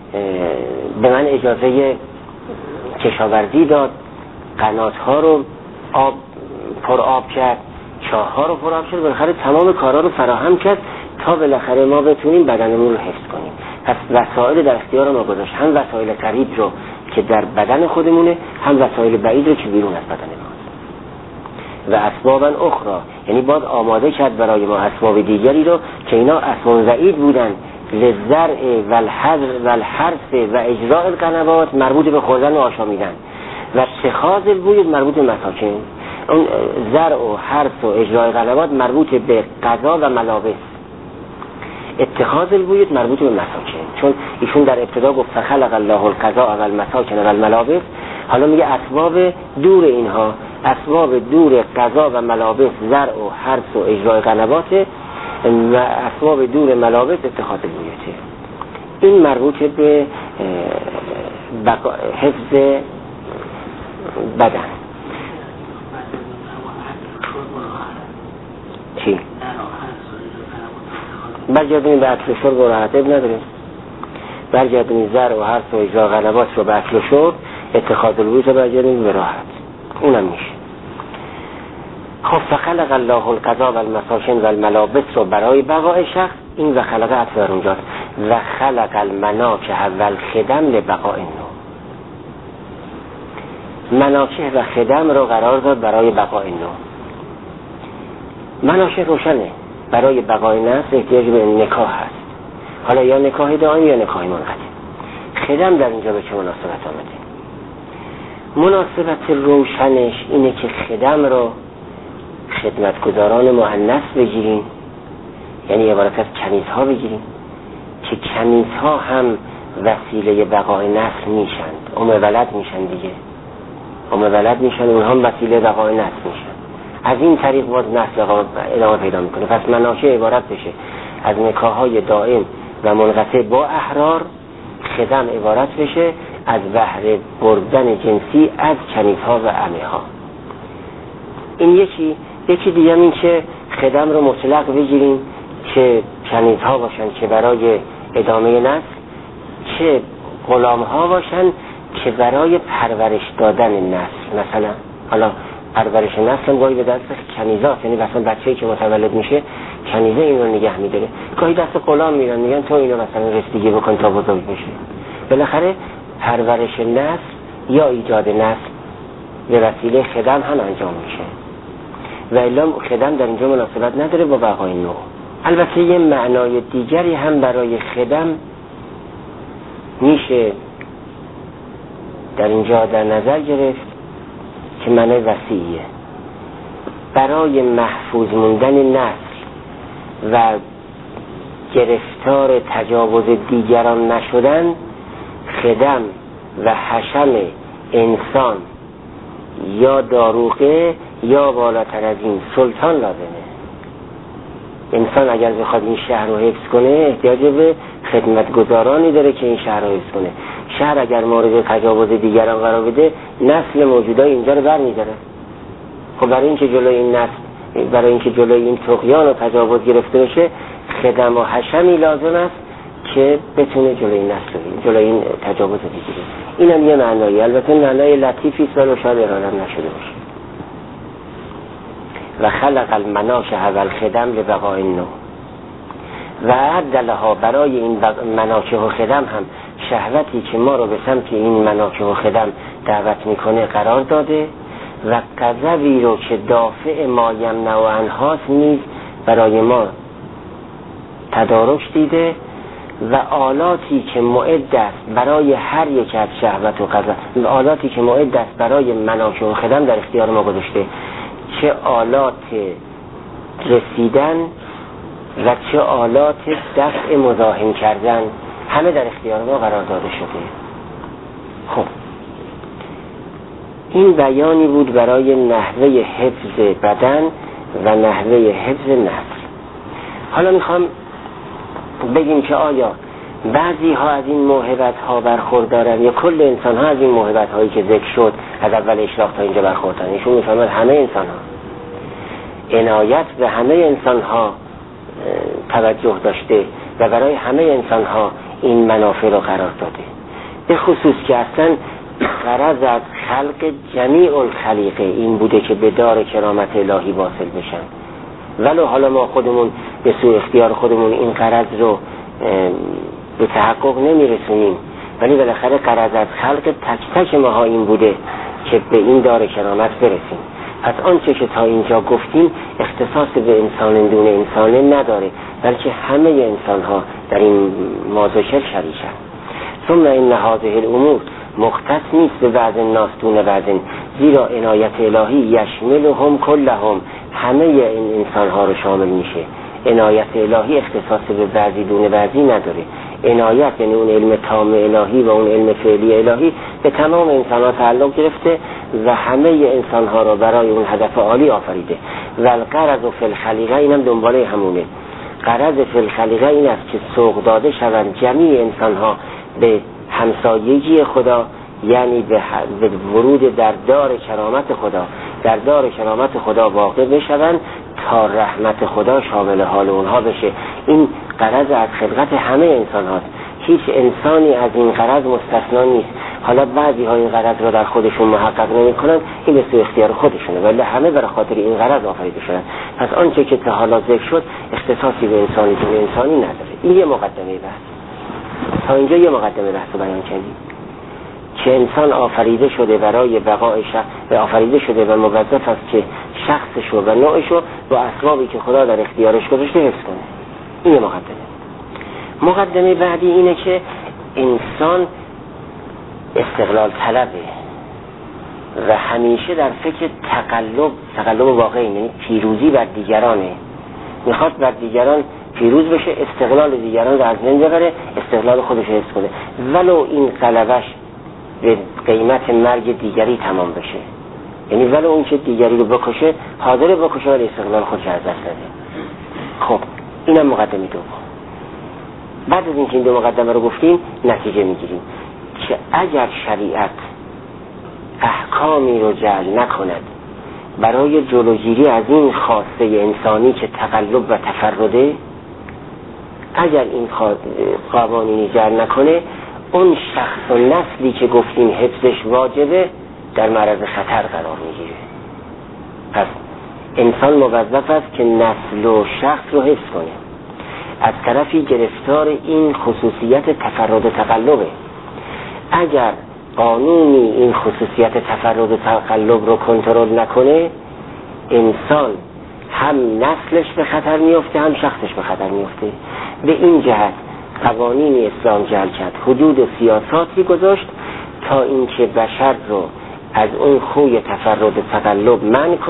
به من اجازه کشاورزی داد، قنات‌ها رو آب پر آب کرد، چاه‌ها رو پر آب کرد، بالاخره تمام کارا رو فراهم کرد تا بالاخره ما بتونیم بدنمون رو حفظ کنیم. پس وسایل در اختیار ما گذاشت، هم وسایل قریب رو که در بدن خودمونه، هم وسایل بعید رو که بیرون از بدن ماست. و اسبابا اخرى، یعنی باز آماده کرد برای ما اسباب دیگری رو که اینا اسباب بعید بودن، للزرع و الحرث و الحرث و اجراء القنوات، مربوط به خوردن و آشامیدن، و اتخاذ البیوت مربوط به مساکن. اون زرع و حرث و اجراء قنوات مربوط به غذا و ملابس، اتخاذ البیوت مربوط به مساکن. چون ایشون در ابتدا گفت فخلق الله القضاء و المساکن و الملابس، حالا میگه اسباب دور اینها، اسباب دور غذا و ملابس زرع و حرث و اجراء قنوات، و اسباب دور ملابس اتخاذ البیوت. این مربوط به بقا... حفظ بدن. چی؟ برگردونیم به اکل و شرب و راحت، اب نداریم. برگردونیم زرع و حرث و اجراء قنوات رو به اکل و شرب، اتخاذ البیوت رو برگردونیم به راحت، اونم میشه. خب فخلق الله القضاء و المساکن و الملابس رو برای بقای شخص، این و خلق اطفال اونجاست. و خلق المناکه و الخدم لبقاء النوع، مناکه و خدم رو قرار داد برای بقاء النوع. مناکه روشنه، برای بقای نسل احتیاج به نکاح هست، حالا یا نکاح دائم یا نکاح منقطع. خدم در اینجا به چه مناسبت آمده؟ مناسبت روشنش اینه که خدم رو خدمتگزاران مؤنث بگیریم، یعنی عبارت از کنیزها بگیریم که کنیزها هم وسیله بقای نسل میشند، ام ولد میشن دیگه، ام ولد میشن، اونها هم وسیله بقای نسل میشن. از این طریق باز نسل ادامه پیدا میکنه. پس مناشه عبارت بشه از نکاحهای دائم و منقطع با احرار، خدم عبارت بشه از بهره بردن جنسی از کنیزها و عمه ها. این یکی یکی دیگه این که خدم رو مطلق بگیریم که کنیزها باشن که برای ادامه نسل، که غلام ها باشن که برای پرورش دادن نسل. مثلا حالا پرورش نسل هم گاهی به دست کنیزاست، یعنی مثلا بچه‌ای که متولد میشه کنیزه این رو نگه میداره، گاهی دست غلام میرن میگن تو اینو مثلا رسیدگی بکن تا بزرگ بشه. بالاخره پرورش نسل یا ایجاد نسل به وسیله خدم هم انجام میشه و الا خدم در اینجا مناسبت نداره با بقای نوع. البته یه معنای دیگری هم برای خدم میشه در اینجا در نظر گرفت که معنای وسیعیه. برای محفوظ موندن نسل و گرفتار تجاوز دیگران نشدن، خدم و حشم انسان یا داروغه یا بالاتر از این سلطان لازمه. انسان اگر بخواد این شهر رو حفظ کنه احتیاج به خدمتگزارانی داره که این شهر رو حفظ کنه. شهر اگر مورد تجاوز دیگران قرار بده نسل موجودای اینجا رو برمی‌داره. خب برای اینکه جلوی این نسل، برای اینکه جلوی این طغیان و تجاوز گرفته بشه، خدم و حشمی لازم است که بتونه جلوی این نسل، جلوی این تجاوز بگیره. اینم یه معنایی، البته معنای لطیفی است ولی شاید ارادم نشده باشه. و خلق المناکح و الخدم لبقاء النوع و اعد لها، برای این مناکح و خدم هم شهوتی که ما رو به سمت این مناکح و خدم دعوت میکنه قرار داده و غضبی رو که دافع ما یمنع عنهاست نیز برای ما تدارک دیده و آلاتی که معد است برای هر یک از شهوت و غضب، آلاتی که معد است برای مناکح و خدم در اختیار ما گذاشته، چه آلات رسیدن و چه آلات دفع مزاحم کردن، همه در اختیار ما قرار داده شده. خب این بیانی بود برای نحوه حفظ بدن و نحوه حفظ نسل. حالا میخوام بگیم که آیا بعضی ها از این موهبت ها برخوردارن یا کل انسان ها از این موهبت هایی که ذکر شد از اول اشراق تا اینجا برخوردن؟ ایشون میفهمد همه انسان ها، عنایت به همه انسان ها توجه داشته و برای همه انسان ها این منافع رو قرار داده، به خصوص که اصلا غرض از خلق جمیع الخلیقه این بوده که به دار کرامت الهی واصل بشن. ولو حالا ما خودمون به سوء اختیار خودمون این غرض رو به تحقق نمیرسونیم، ولی بالاخره غرض از خلق تک تک ماها این بوده که به این دار کرامت برسیم. پس آنچه که تا اینجا گفتیم اختصاص به انسان دون انسانه نداره، بلکه همه انسان ها در این مازوکر شریکن. ثم این هذه الامور مختص نیست به بعض الناس دون بعض، زیرا عنایت الهی یشملهم کلهم، همه این انسان ها رو شامل میشه. عنایت الهی اختصاص به بعضی دون بعضی نداره. عنایت یعنی اون علم تام الهی و اون علم فعلی الهی به تمام انسان ها تعلق گرفته و همه انسان ها را برای اون هدف عالی آفریده. و الغرض فی الخلیقه، اینم دنباله همونه. غرض فی الخلیقه این است که سوق داده شوند جمیع انسان ها به همسایگی خدا، یعنی به ورود در دار کرامت خدا، در دار کرامت خدا واقع بشوند تا رحمت خدا شامل حال اونها بشه. این غرض از خلقت همه انسان هاست، هیچ انسانی از این غرض مستثنا نیست. حالا بعضی ها این غرض رو در خودشون محقق نمی کنن، این به سوی اختیار خودشونه، ولی همه برای خاطر این غرض آفریده شدن. پس آنچه که تا حالا ذکر شد اختصاصی به انسانی که به انسانی نداره. این یه مقدمه بحث. تا اینجا یه مقدمه بحث رو بیان کردیم که انسان آفریده شده برای بقای شخص، آفریده شده و موظف است که شخصش و نوعش رو با اسبابی که خدا در اختیارش گذاشته حفظ کنه. این یه مقدمه. مقدمه بعدی اینه که انسان استقلال طلبه و همیشه در فکر تقلب تقلب واقعی، یعنی پیروزی بر دیگرانه. میخواد بر دیگران پیروز بشه، استقلال دیگران رو از بین ببره، استقلال خودش حفظ کنه، ولو این غلبش به قیمت مرگ دیگری تمام بشه. یعنی ولو اون که دیگری رو بکشه حاضر بکشه ولی استقلال خودش از دست نده. خب اینم مقدمه دوم. بعد از اینکه این دو مقدمه رو گفتیم نتیجه میگیریم که اگر شریعت احکامی رو جعل نکند برای جلوگیری از این خواسته انسانی که تقلب و تفرده، اگر این قوانینی جعل نکنه، اون شخص و نسلی که گفتیم حفظش واجبه در معرض خطر قرار میگیره. پس انسان موظف است که نسل و شخص رو حفظ کنه. از طرفی گرفتار این خصوصیت تفرد و تقلبه. اگر قانونی این خصوصیت تفرد و تقلب رو کنترل نکنه، انسان هم نسلش به خطر میفته هم شخصش به خطر میفته. به این جهت قوانین اسلام جعل کرد، حدود و سیاساتی گذاشت تا اینکه بشر رو از اون خوی تفرد و تقلب منع کنه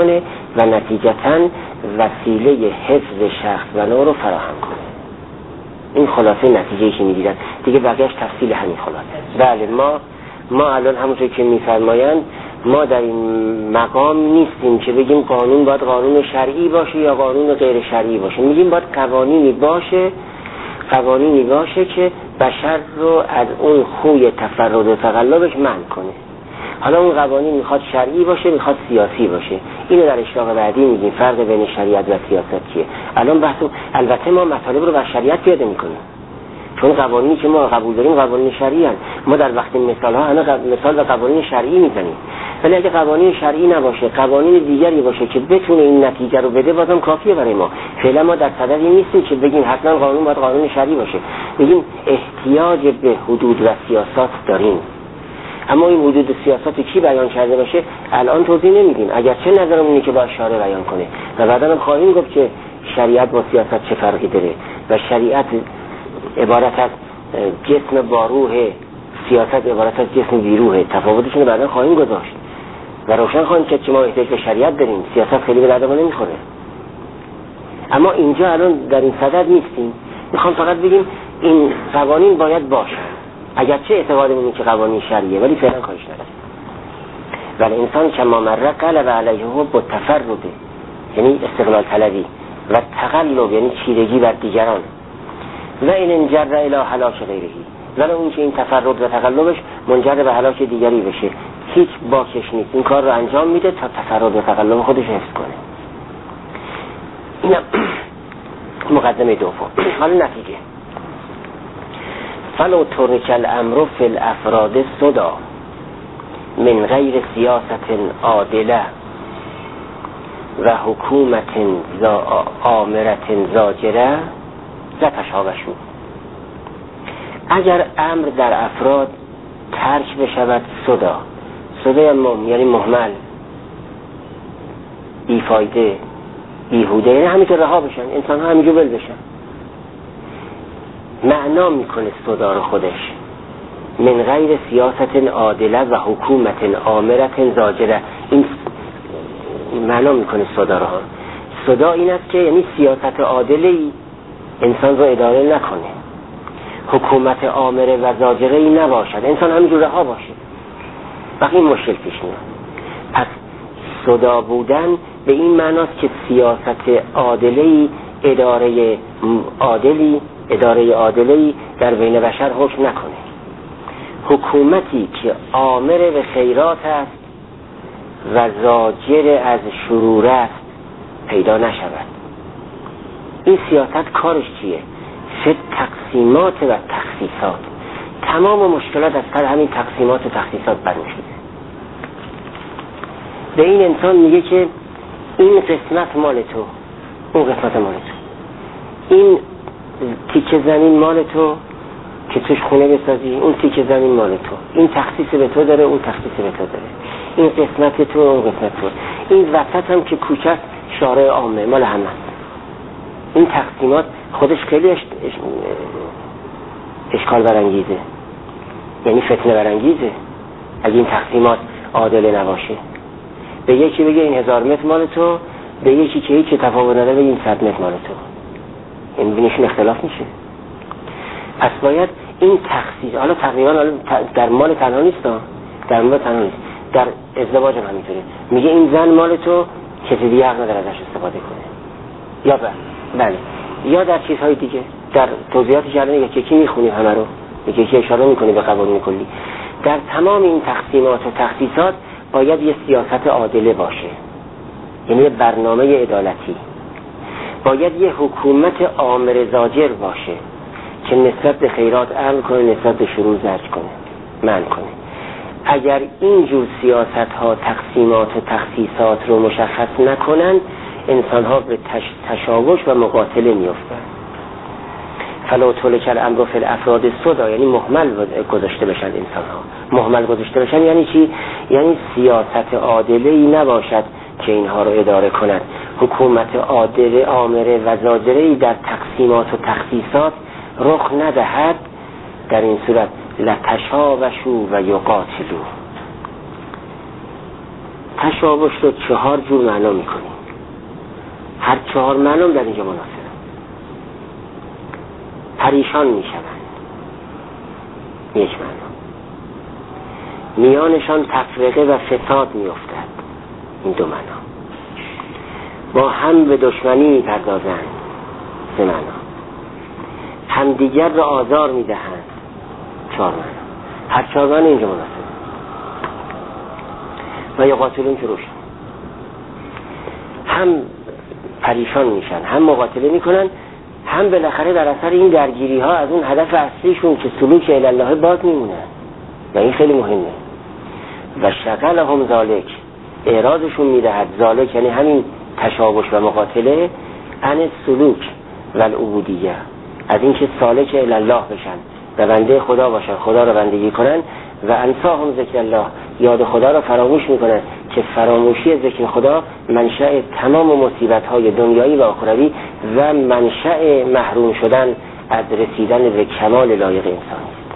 و نتیجتاً وسیله حفظ شخص و نوع رو فراهم کنه. این خلاصه نتیجه‌ای که می‌گیرن دیگه، بقیه‌اش تفصیل همین خلاصه. بله ما ما الان همونطور که می‌فرمایند ما در این مقام نیستیم که بگیم قانون باید قانون شرعی باشه یا قانون غیر شرعی باشه. میگیم باید قوانینی باشه قوانینی باشه که بشر رو از اون خوی تفرد و تقلبش منع کنه. حالا اون قوانین میخواد شرعی باشه میخواد سیاسی باشه. اینو در اشتراق بعدی میگیم فرق بین شریعت و سیاست چیه. الان بحث البته ما مطالب رو بر شریعت پیاده میکنیم، چون قوانینی که ما قبول داریم قوانین شرعی هستند. ما در وقت مثال ها همه مثال و قوانین شرعی میزنیم، ولی اگه قوانین شرعی نباشه قوانین دیگری باشه که بتونه این نتیجه رو بده بازم کافیه برای ما. فعلا ما در صددی نیستیم که بگیم حتما قانون باید قانون شرعی باشه. میگیم احتیاج به حدود و سیاست داریم، اما این حدود سیاست کی بیان کرده باشه الان توضیح نمیدیم، اگرچه نظرم اینه که باید شارع بیان کنه و بعدا هم خواهیم گفت که شریعت با سیاست چه فرقی داره و شریعت عبارت از جسم با روح، سیاست عبارت از جسم بی روح. تفاوتشون رو بعدا خواهیم گذاشت و روشن خواهیم کرد که ما احتیاج به شریعت داریم، سیاست خیلی به درد ما نمیخوره. اما اینجا الان در این صدد نیستیم، میخوام فقط بگیم این قوانین باید باشه، اگرچه اعتقادمون اینه که قوانین شرعیه ولی فعلا کارش نداره. ولی انسان کما مره قلب علیه با تفرده، یعنی استقلال طلبی، و تقلب یعنی چیرگی بر دیگران، و این انجر الی هلاک غیرهی، ولی اون که این تفرد و تقلبش منجر به هلاک دیگری بشه هیچ باکش نیست، این کار رو انجام میده تا تفرد و تقلب خودش حفظ کنه. اینم مقدمه دوم. حالا نتیجه: فلو ترک الامر فی الافراد صدا من غیر سیاست عادله و حکومت آمرت زاجره لتشابهوا. اگر امر در افراد ترک بشود صدا، صدا یعنی مهمل، بیفایده، بیهوده، یعنی همین که رها بشن، انسان ها همینجا بل بشن، معنا میکنه صدا رو خودش من غیر سیاست عادله و حکومت آمرت زاجره. این معنا میکنه صدا رو. صدا این است که یعنی سیاست عادلی انسان رو اداره نکنه، حکومت آمره و زاجره ای نباشد، انسان همینجور رها باشه، وقتی این مشکل پیش میاد. پس صدا بودن به این معناست که سیاست عادلی، اداره عادلی اداره عادلی در بین بشر حکم نکنه، حکومتی که آمر به خیرات است و زاجر از شرور است پیدا نشود. این سیاست کارش چیه؟ چه تقسیمات و تخصیصات. تمام مشکلات از سر همین تقسیمات و تخصیصات برمی‌خیزه. به این انسان میگه که این قسمت مال تو، اون قسمت مال تو، این تیکه زمین مال تو که توش خونه بسازی، اون تیکه زمین مال تو، این تخصیص به تو داره، اون تخصیص به تو داره، این قسمت تو، اون قسمت تو، این وسط هم که کوچه شارع عامه مال همه. این تقسیمات خودش خیلی اش... اش... اشکال برانگیزه، یعنی فتنه برانگیزه اگه این تقسیمات عادل نباشه. به یکی بگه این هزار متر مال تو، به یکی که هیچ تفاوت نداره بگه این صد متر مال تو، این بینشون اختلاف میشه. پس باید این تخصیص، حالا تقریبا در مال تنها نیست، در مال تنها نیست، در ازدواج هم همینطوره. میگه این زن مال تو، کسی دیگه حق نداره ازش استفاده کنه، یا بله بله یا در چیزهای دیگه، در توضیحاتی که الان یکی یکی میخونیم همه رو، یکی یکی اشاره میکنه به قوانین کلی. در تمام این تقسیمات و تخصیصات باید یه سیاست عادله باشه، یعنی یه برنامه عدالتی. باید یه حکومت آمر زاجر باشه که نسبت به خیرات امر کنه، نسبت به شرور زجر کنه، منع کنه. اگر اینجور سیاست ها تقسیمات و تخصیصات رو مشخص نکنن، انسان ها به تش... تشاوش و مقاتله میافتن. فلا ترک الامر فی الافراد صدا، یعنی مهمل گذاشته بشن انسان ها. مهمل گذاشته بشن یعنی چی؟ یعنی سیاست عادله‌ای نباشد که اینها رو اداره کند، حکومت عادل آمره و زاجره‌ای در تقسیمات و تخصیصات رخ ندهد. در این صورت لتشابهوا و یقاتلوا. تشابه رو چهار جور معنا میکنیم. هر چهار معنی در اینجا مناسب. پریشان میشوند، یک معنا. میانشان تفرقه و فساد میافتد، این دو معنا. با هم به دشمنی میپردازند، سه معنا. همدیگر را آزار میدهند، چهار معنا. هر چهار معنی اینجا مناسب. و یقاتلون که روشن، هم پریشان میشن، هم مقاتله میکنن، هم بالاخره در اثر این درگیری ها از اون هدف اصلیشون که سلوک الی الله باز میمونن و این خیلی مهمه. و شغلهم ذالک، اعراضشون میدهد، ذالک یعنی همین تشابش و مقاتله، عن سلوک و العبودیه، از اینکه سالک الی الله بشن و بنده خدا باشن، خدا رو بندگی کنن. و انساهم ذکر الله، یاد خدا رو فراموش میکنن که فراموشی ذکر خدا منشأ تمام مصیبت های دنیایی و اخروی و منشأ محروم شدن از رسیدن به کمال لایق انسان است.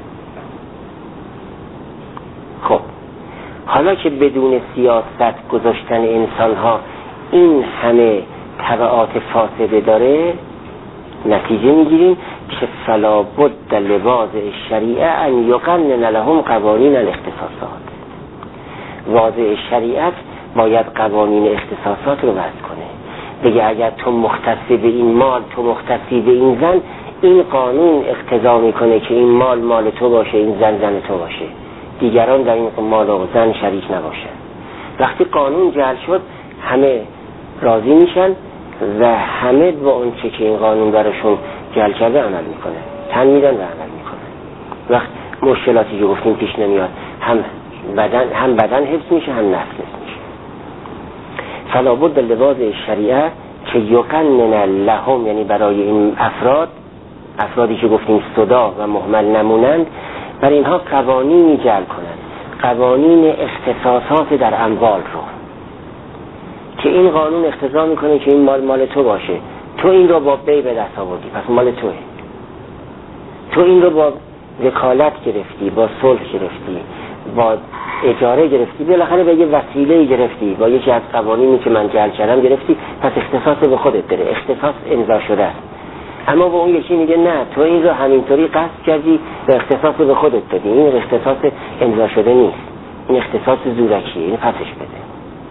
خب حالا که بدون سیاست گذاشتن انسان ها این همه تبعات فاسده داره، نتیجه میگیریم که فلا بد لواضع شریعه ان یقنن لهم قوانین الاختصاصات. واضع شریعت باید قوانین اختصاصات رو وضع کنه، بگه اگر تو مختصی به این مال، تو مختصی به این زن، این قانون اقتضا میکنه که این مال مال تو باشه، این زن زن تو باشه، دیگران در این مال و زن شریک نباشن. وقتی قانون جعل شد همه راضی میشن و همه با اون چه که این قانون براشون جعل کرده عمل میکنه، تن میدن و عمل میکنه. وقت مشکلاتی که گفتیم پیش نمیاد، هم بدن هم بدن حفظ میشه، هم نفس حفظ میشه. فلا بد لواضع شریعه که یقنن لهم، یعنی برای این افراد، افرادی که گفتیم صدا و مهمل نمونند، برای اینها قوانینی جعل کنند، قوانین اختصاصات در اموال رو، که این قانون اقتضا میکنه که این مال مال تو باشه، تو این رو با بی به دست آوردی پس مال توه، تو این رو با وکالت گرفتی، با صلح گرفتی، با اجاره گرفتی، بالاخره به یه وسیله گرفتی، با یکی از قوانینی که من جعل کردم گرفتی، پس اختصاص به خودت داره، اختصاص امضا شده است. اما با اون یکی میگه نه، تو این رو همینطوری قصد کردی و اختصاص به خودت دادی، این اختصاص امضا شده نیست، این اختصاص زورکیه، این پسش بده.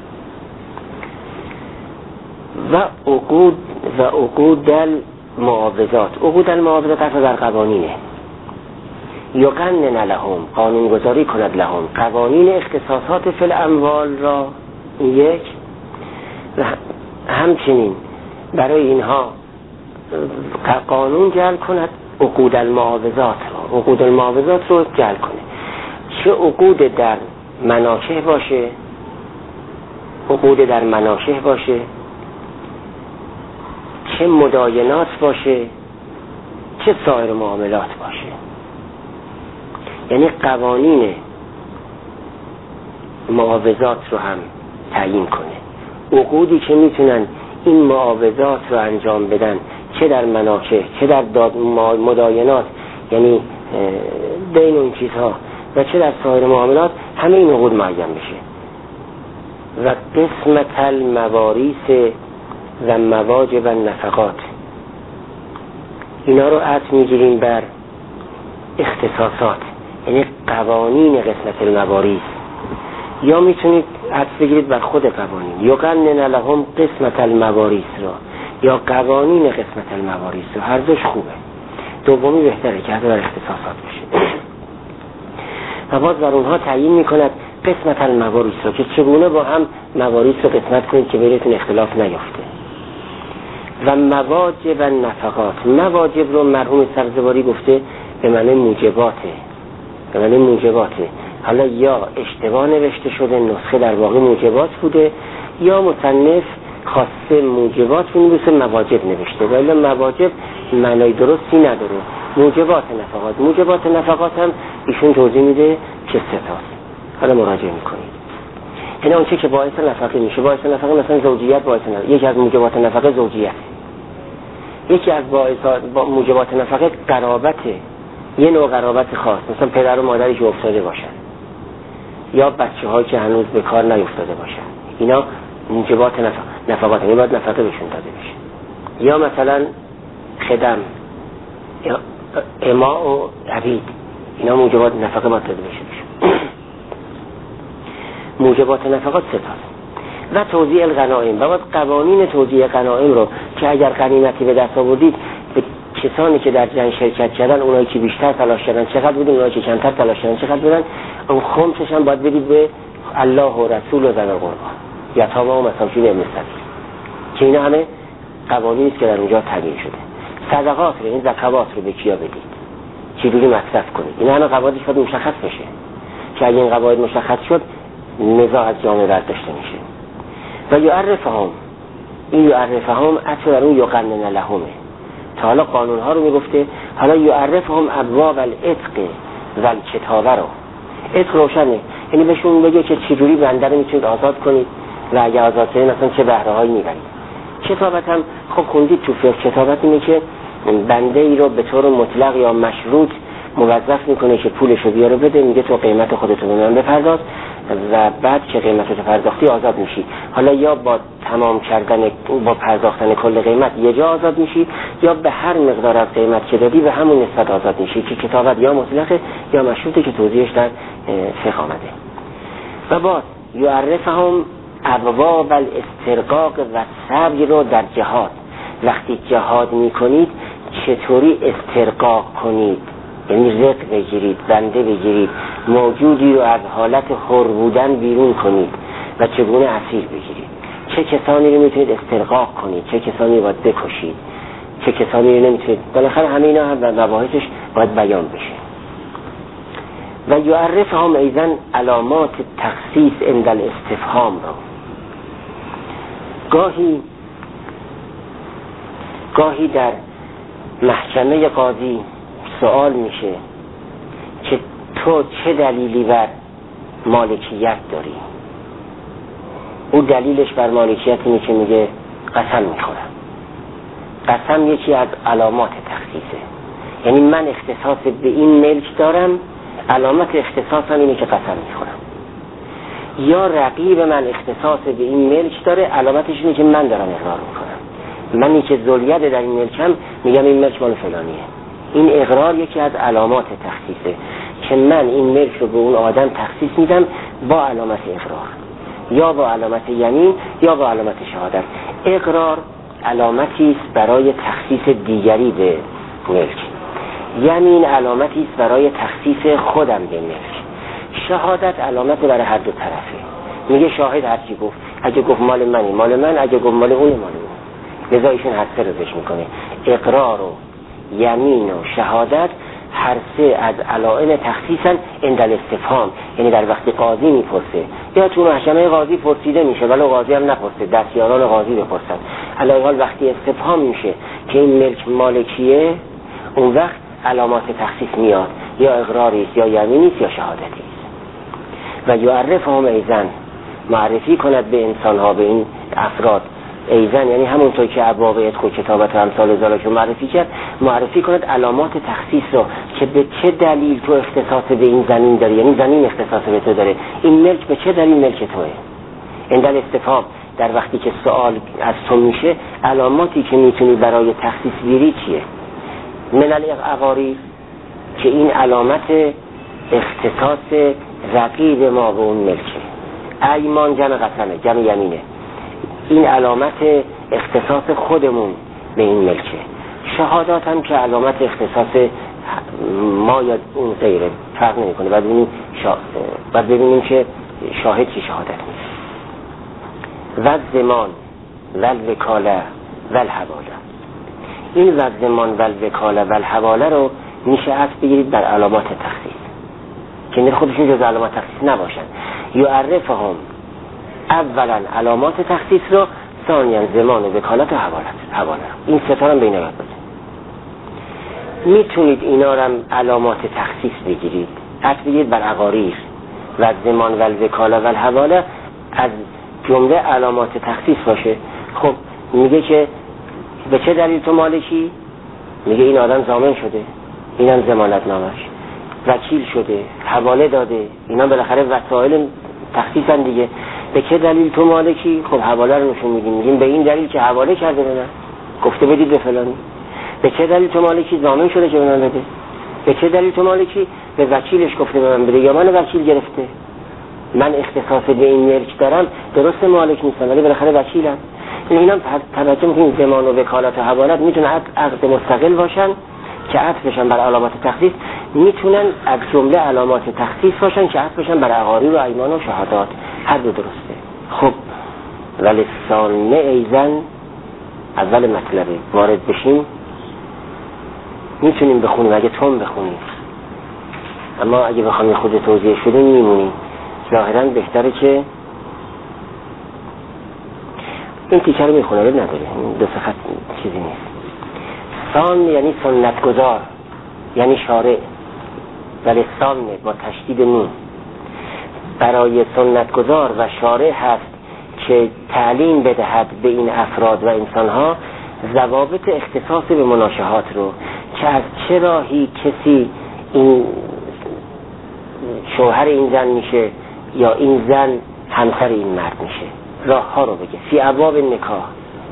و عقود و عقود المعاوضات، عقود المعاوضات اصلا در قوانینه. یقنن لهم، قانون گذاری کند لهم، قوانین اختصاصات فی الاموال را، این یک. و همچنین برای اینها قانون جعل کند عقود المعاوضات را، عقود المعاوضات رو جعل کنه، چه عقود در مناشه باشه، عقود در مناشه باشه، چه مداینات باشه، چه سایر معاملات باشه. یعنی قوانین معاوضات رو هم تعیین کنه، عقودی که میتونن این معاوضات رو انجام بدن، چه در مناکه، چه در مداینات، یعنی بین اون چیزها، و چه در سایر معاملات، همه این عقود معین بشه. و قسمت المواریث و مواجب النفقات، اینا رو عطف میگیریم بر اختصاصات، یعنی قوانین قسمت المواریث، یا میتونید عطف بگیرید بر خود قوانین، یقنن لهم قسمت المواریث را، یا قوانین قسمت المواریث را، هر دوش خوبه، دومی بهتره که حتی بر اختصاصات بشه. و باز بر اونها تعیین میکند قسمت المواریث را، که چگونه با هم مواریث رو قسمت کنید که بینتون اختلاف نیفته. و مواجب النفقات، مواجب رو مرحوم سبزواری گفته به معنی موجباته، به معنی موجباته. حالا یا اشتباه نوشته شده، نسخه در واقع موجبات بوده، یا مصنف خاصه موجبات بنویسه مواجب نوشته، ولی مواجب معنای درستی نداره. موجبات نفقات، موجبات نفقات هم ایشون توضیح میده که سه تاست، حالا مراجعه میکنید. یعنی اون چه که باعث نفقه میشه، باعث نفقه مثلا زوجیت، باعث نفقه، یکی از موجبات نفقه زوجیت، یکی از باعث با موجبات نفقه قرابته، یه نوع قرابت خاص، مثلا پدر و مادری که افتاده باشن، یا بچه هایی که هنوز به کار نیفتاده باشن، اینا موجبات نفقه. نفقات، یعنی باید نفقه بهشون داده بشه. یا مثلا خدم یا اماء و عبید، اینا موجبات نفقه باید داده بشه. موجبات نفقات سه تاست. و توزیع الغنائم، و باید قوانین توزیع غنائم رو که اگر غنیمتی به دست آوردید به کسانی که در جنگ شرکت کردن، اونایی که بیشتر تلاش کردن چقدر بودن، اونایی که کمتر تلاش کردن چقدر بودن، اون خمسش هم باید بدید به الله و رسول و ذوی القربا، یتامى و مساکین ابن السبیل، که اینا همه قوانینی است که در اونجا تعیین شده. صدقات رو، این زکات رو به کیا بدید، چجوری مصرف کنید، اینا همه قواعدش باید مشخص بشه که اگه این قواعد مشخص شد نزاع از جامعه برداشته میشه. و یعرفهم، این یعرفهم عطف بر اون یقنن لهمه. تا حالا قانون ها رو میگفته، حالا یعرفهم ابواب العتق و الکتابه رو. عتق روشنه، یعنی بهشون بگه که چجوری بنده رو میتونید آزاد کنید و اگه آزاد کنید اصلا چه بهره هایی میبرید. کتابت هم خب خوندید تو فقه، کتابت اینه که بنده ای رو به طور مطلق یا مشروط موظف میکنه که پولش رو بیاره بده، میگه تو قیمت خودت رو به من بپرداز و بعد که قیمت رو پرداختی آزاد میشی. حالا یا با تمام کردن با پرداختن کل قیمت یه جا آزاد میشی، یا به هر مقدار از قیمت که دادی به همون نسبت آزاد میشی، که کتابت یا مطلقه یا مشروطه که توضیحش در فقه آمده. و بعد یعرفهم ابواب الاسترقاق و صبر رو در جهاد. وقتی جهاد میکنید چطوری استرقاق کنید، یعنی رق بگیرید، بنده بگیرید، موجودی رو از حالت حر بودن بیرون کنید و چگونه اسیر بگیرید، چه کسانی رو میتونید استرقاق کنید، چه کسانی رو باید بکشید، چه کسانی رو نمیتونید. بالاخره همه اینا هم مباحثش باید بیان بشه. و یعرفهم ایضا علامات تخصیص عند الاستفهام رو. گاهی گاهی در محکمه قاضی سوال میشه که تو چه دلیلی بر مالکیت داری؟ او دلیلش بر مالکیت اینه که میگه قسم میخورم. قسم یکی از علامات تخصیصه، یعنی من اختصاص به این ملک دارم، علامت اختصاصم اینه که قسم میخورم. یا رقیب من اختصاص به این ملک داره، علامتش اینه که من دارم اقرار میکنم. منی که ذوالید در این ملکم میگم این ملک مال فلانیه. این اقرار یکی از علامات تخصیصه که من این ملک رو به اون آدم تخصیص میدم با علامت اقرار، یا با علامت یمین یا با علامت شهادت. اقرار علامتی است برای تخصیص دیگری به ملک، یمین علامتی است برای تخصیص خودم به ملک، شهادت علامت برای هر دو طرفه. میگه شاهد هر چی گفت، اگه گفت مال منی مال من، اگه گفت مال اون مال اون. لذا ایشون هر سه رو ذکر میکنه، اقرار و یمین و شهادت هر سه از علائم تخصیصن عند الاستفهام، یعنی در وقت قاضی میپرسه یا تو محکمه قاضی پرسیده میشه ولی قاضی هم نپرسه، دستیاران قاضی بپرسن. علاوه حال وقتی استفهام میشه که این ملک مالکیه، اون وقت علامات تخصیص میاد، یا اقراری است یا یمینی است یا شهادتی است. و یعرفهم ایضا، معرفی کند به انسان ها، به این افراد، ایضا یعنی همونطور که ابواب عتق و کتابت و امثال ذالک معرفی کرد، معرفی کند علامات تخصیص رو که به چه دلیل تو اختصاص به این زمین داری، یعنی زمین اختصاص به تو داره، این ملک به چه دلیل ملک توئه. عند الاستفهام، در وقتی که سوال از تو میشه، علاماتی که میتونی برای تخصیص بیاری چیه؟ من الاقاری، که این علامت اختصاص رقیب ما به اون ملکه. ایمان جمع قسمه، جمع یمینه، این علامت اختصاص خودمون به این ملکه. شهادات هم که علامت اختصاص ما یا اون غیره، فرق نمی کنه. بعد ببینیم شا... بعد ببینیم که شاهد چی شهادت میشه. و زمان و الوکاله و الحواله، این و زمان و الوکاله و الحواله رو میشه عطف بگیرید بر علامات تخصیص که این خودشون جز علامات تخصیص نباشن. یعرفهم، اولا علامات تخصیص رو، ثانیا زمان و وکالت و حواله. این ستا رو بین یاد بزنید. میتونید اینا رو علامات تخصیص بگیرید، عطف بگیرید بر عقاریر و زمان و الوکاله و الحواله از جمله علامات تخصیص باشه. خب میگه که به چه دلیل تو مالکی؟ میگه این آدم ضامن شده، اینم ضمانت نامش، وکیل شده، حواله داده، اینا بالاخره وسایل تخصیصن دیگه. به چه دلیل تو مالکی؟ خب حواله رو نشون میدیم، میگیم به این دلیل که حواله کرده به من، گفته بدید به فلانی. به چه دلیل تو مالکی؟ ضامن شده که به من بده. به چه دلیل تو مالکی؟ به وکیلش گفته به من بده یا من وکیل گرفته. من اختصاص به این ملک دارم، درست مالک نیستم ولی بالاخره وکیلم. اینا توجه میکنیم ضمان و وکالت و حوالت میتونه عقد مستقل باشن که عطف بشن بر علامات تخصیص، میتونن از جمله علامات تخصیص باشن که عطف بشن بر عقاری و ایمان و شهادات. هر دو درسته. خب ولی ثانیه ایزن اول مطلبه وارد بشیم میتونیم بخونیم اگه تون بخونیم، اما اگه بخوایم خود توضیح شده میمونیم. ظاهرا بهتره که این تیکه رو میخونه نداره، دو سه خط چیزی نیست. سان یعنی سنتگزار، یعنی شارع، ولی سان با تشدید نون برای سنتگزار و شارع هست که تعلیم بدهد به این افراد و انسانها ضوابط اختصاص به مناشهات رو، که از چه راهی کسی این شوهر این زن میشه یا این زن همسر این مرد میشه، راه ها رو بگه. فی ابواب نکاح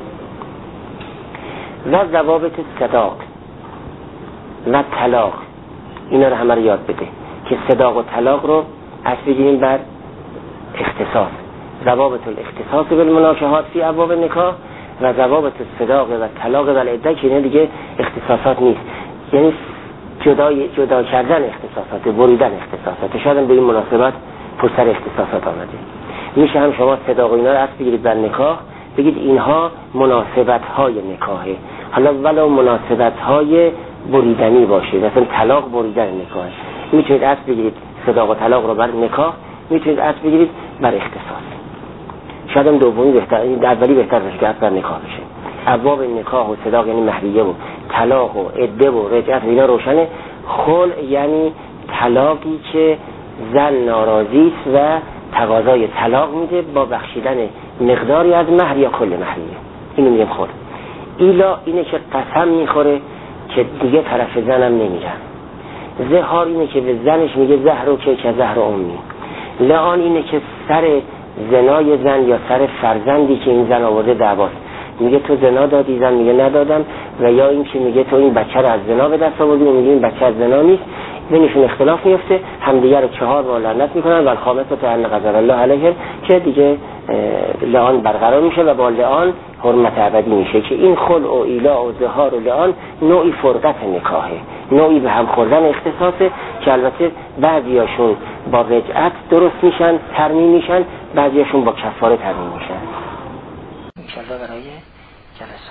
و ضوابط صداق و طلاق، اینا رو همه رو یاد بده که صداق و طلاق رو از بگیریم بر اختصاص. ضوابط الاختصاص بالمناشهات فی ابواب نکاح و ضوابط صداق و طلاق و العده، که اینا دیگه اختصاصات نیست، یعنی جدا جدا کردن اختصاصات، بریدن اختصاصات. شاید به این مناسبت پسر اختصاصات آمده. میشه هم شما صداق و اینا رو از بگیرید بر نکاح، بگید اینها مناسبت های نکاحه، حالا ولو مناسبت های بریدنی باشه، مثلا طلاق بریدن نکاح. میتونید از بگیرید صداق و طلاق رو بر نکاح، میتونید از بگیرید بر اختصاص. شاید هم دومی بهتر، این اولی بهتر باشه که از بر نکاح بشه. ابواب نکاح و صداق یعنی مهریه و طلاق و عده و رجعت، اینا روشنه. خلع یعنی طلاقی که زن ناراضی است و تقاضای طلاق میده با بخشیدن مقداری از مهر یا کل مهریه، اینو میگم خلع. ایلا اینه که قسم میخوره که دیگه طرف زنم نمیرم. زهار اینه که به زنش میگه زهر که که زهر امی. لعان اینه که سر زنای زن یا سر فرزندی که این زن آورده دعواست، میگه تو زنا دادی، زن میگه ندادم، و یا این که میگه تو این بچه رو از زنا به دست آوردی، میگه این بچه از زنا نیست. بینشون اختلاف میفته، همدیگه رو چهار بار لعنت میکنن و الخامسه تا ان قدر الله علیهم، که دیگه لعان برقرار میشه و با لعان حرمت ابدی میشه. که این خلع و ایلا و ظهار و لعان نوعی فرقت نکاحه، نوعی به هم خوردن اختصاصه، که البته بعضیاشون با رجعت درست میشن، ترمیم میشن، بعضیاشون با کفاره ترمیم میشن. ان شاء الله برای جلسه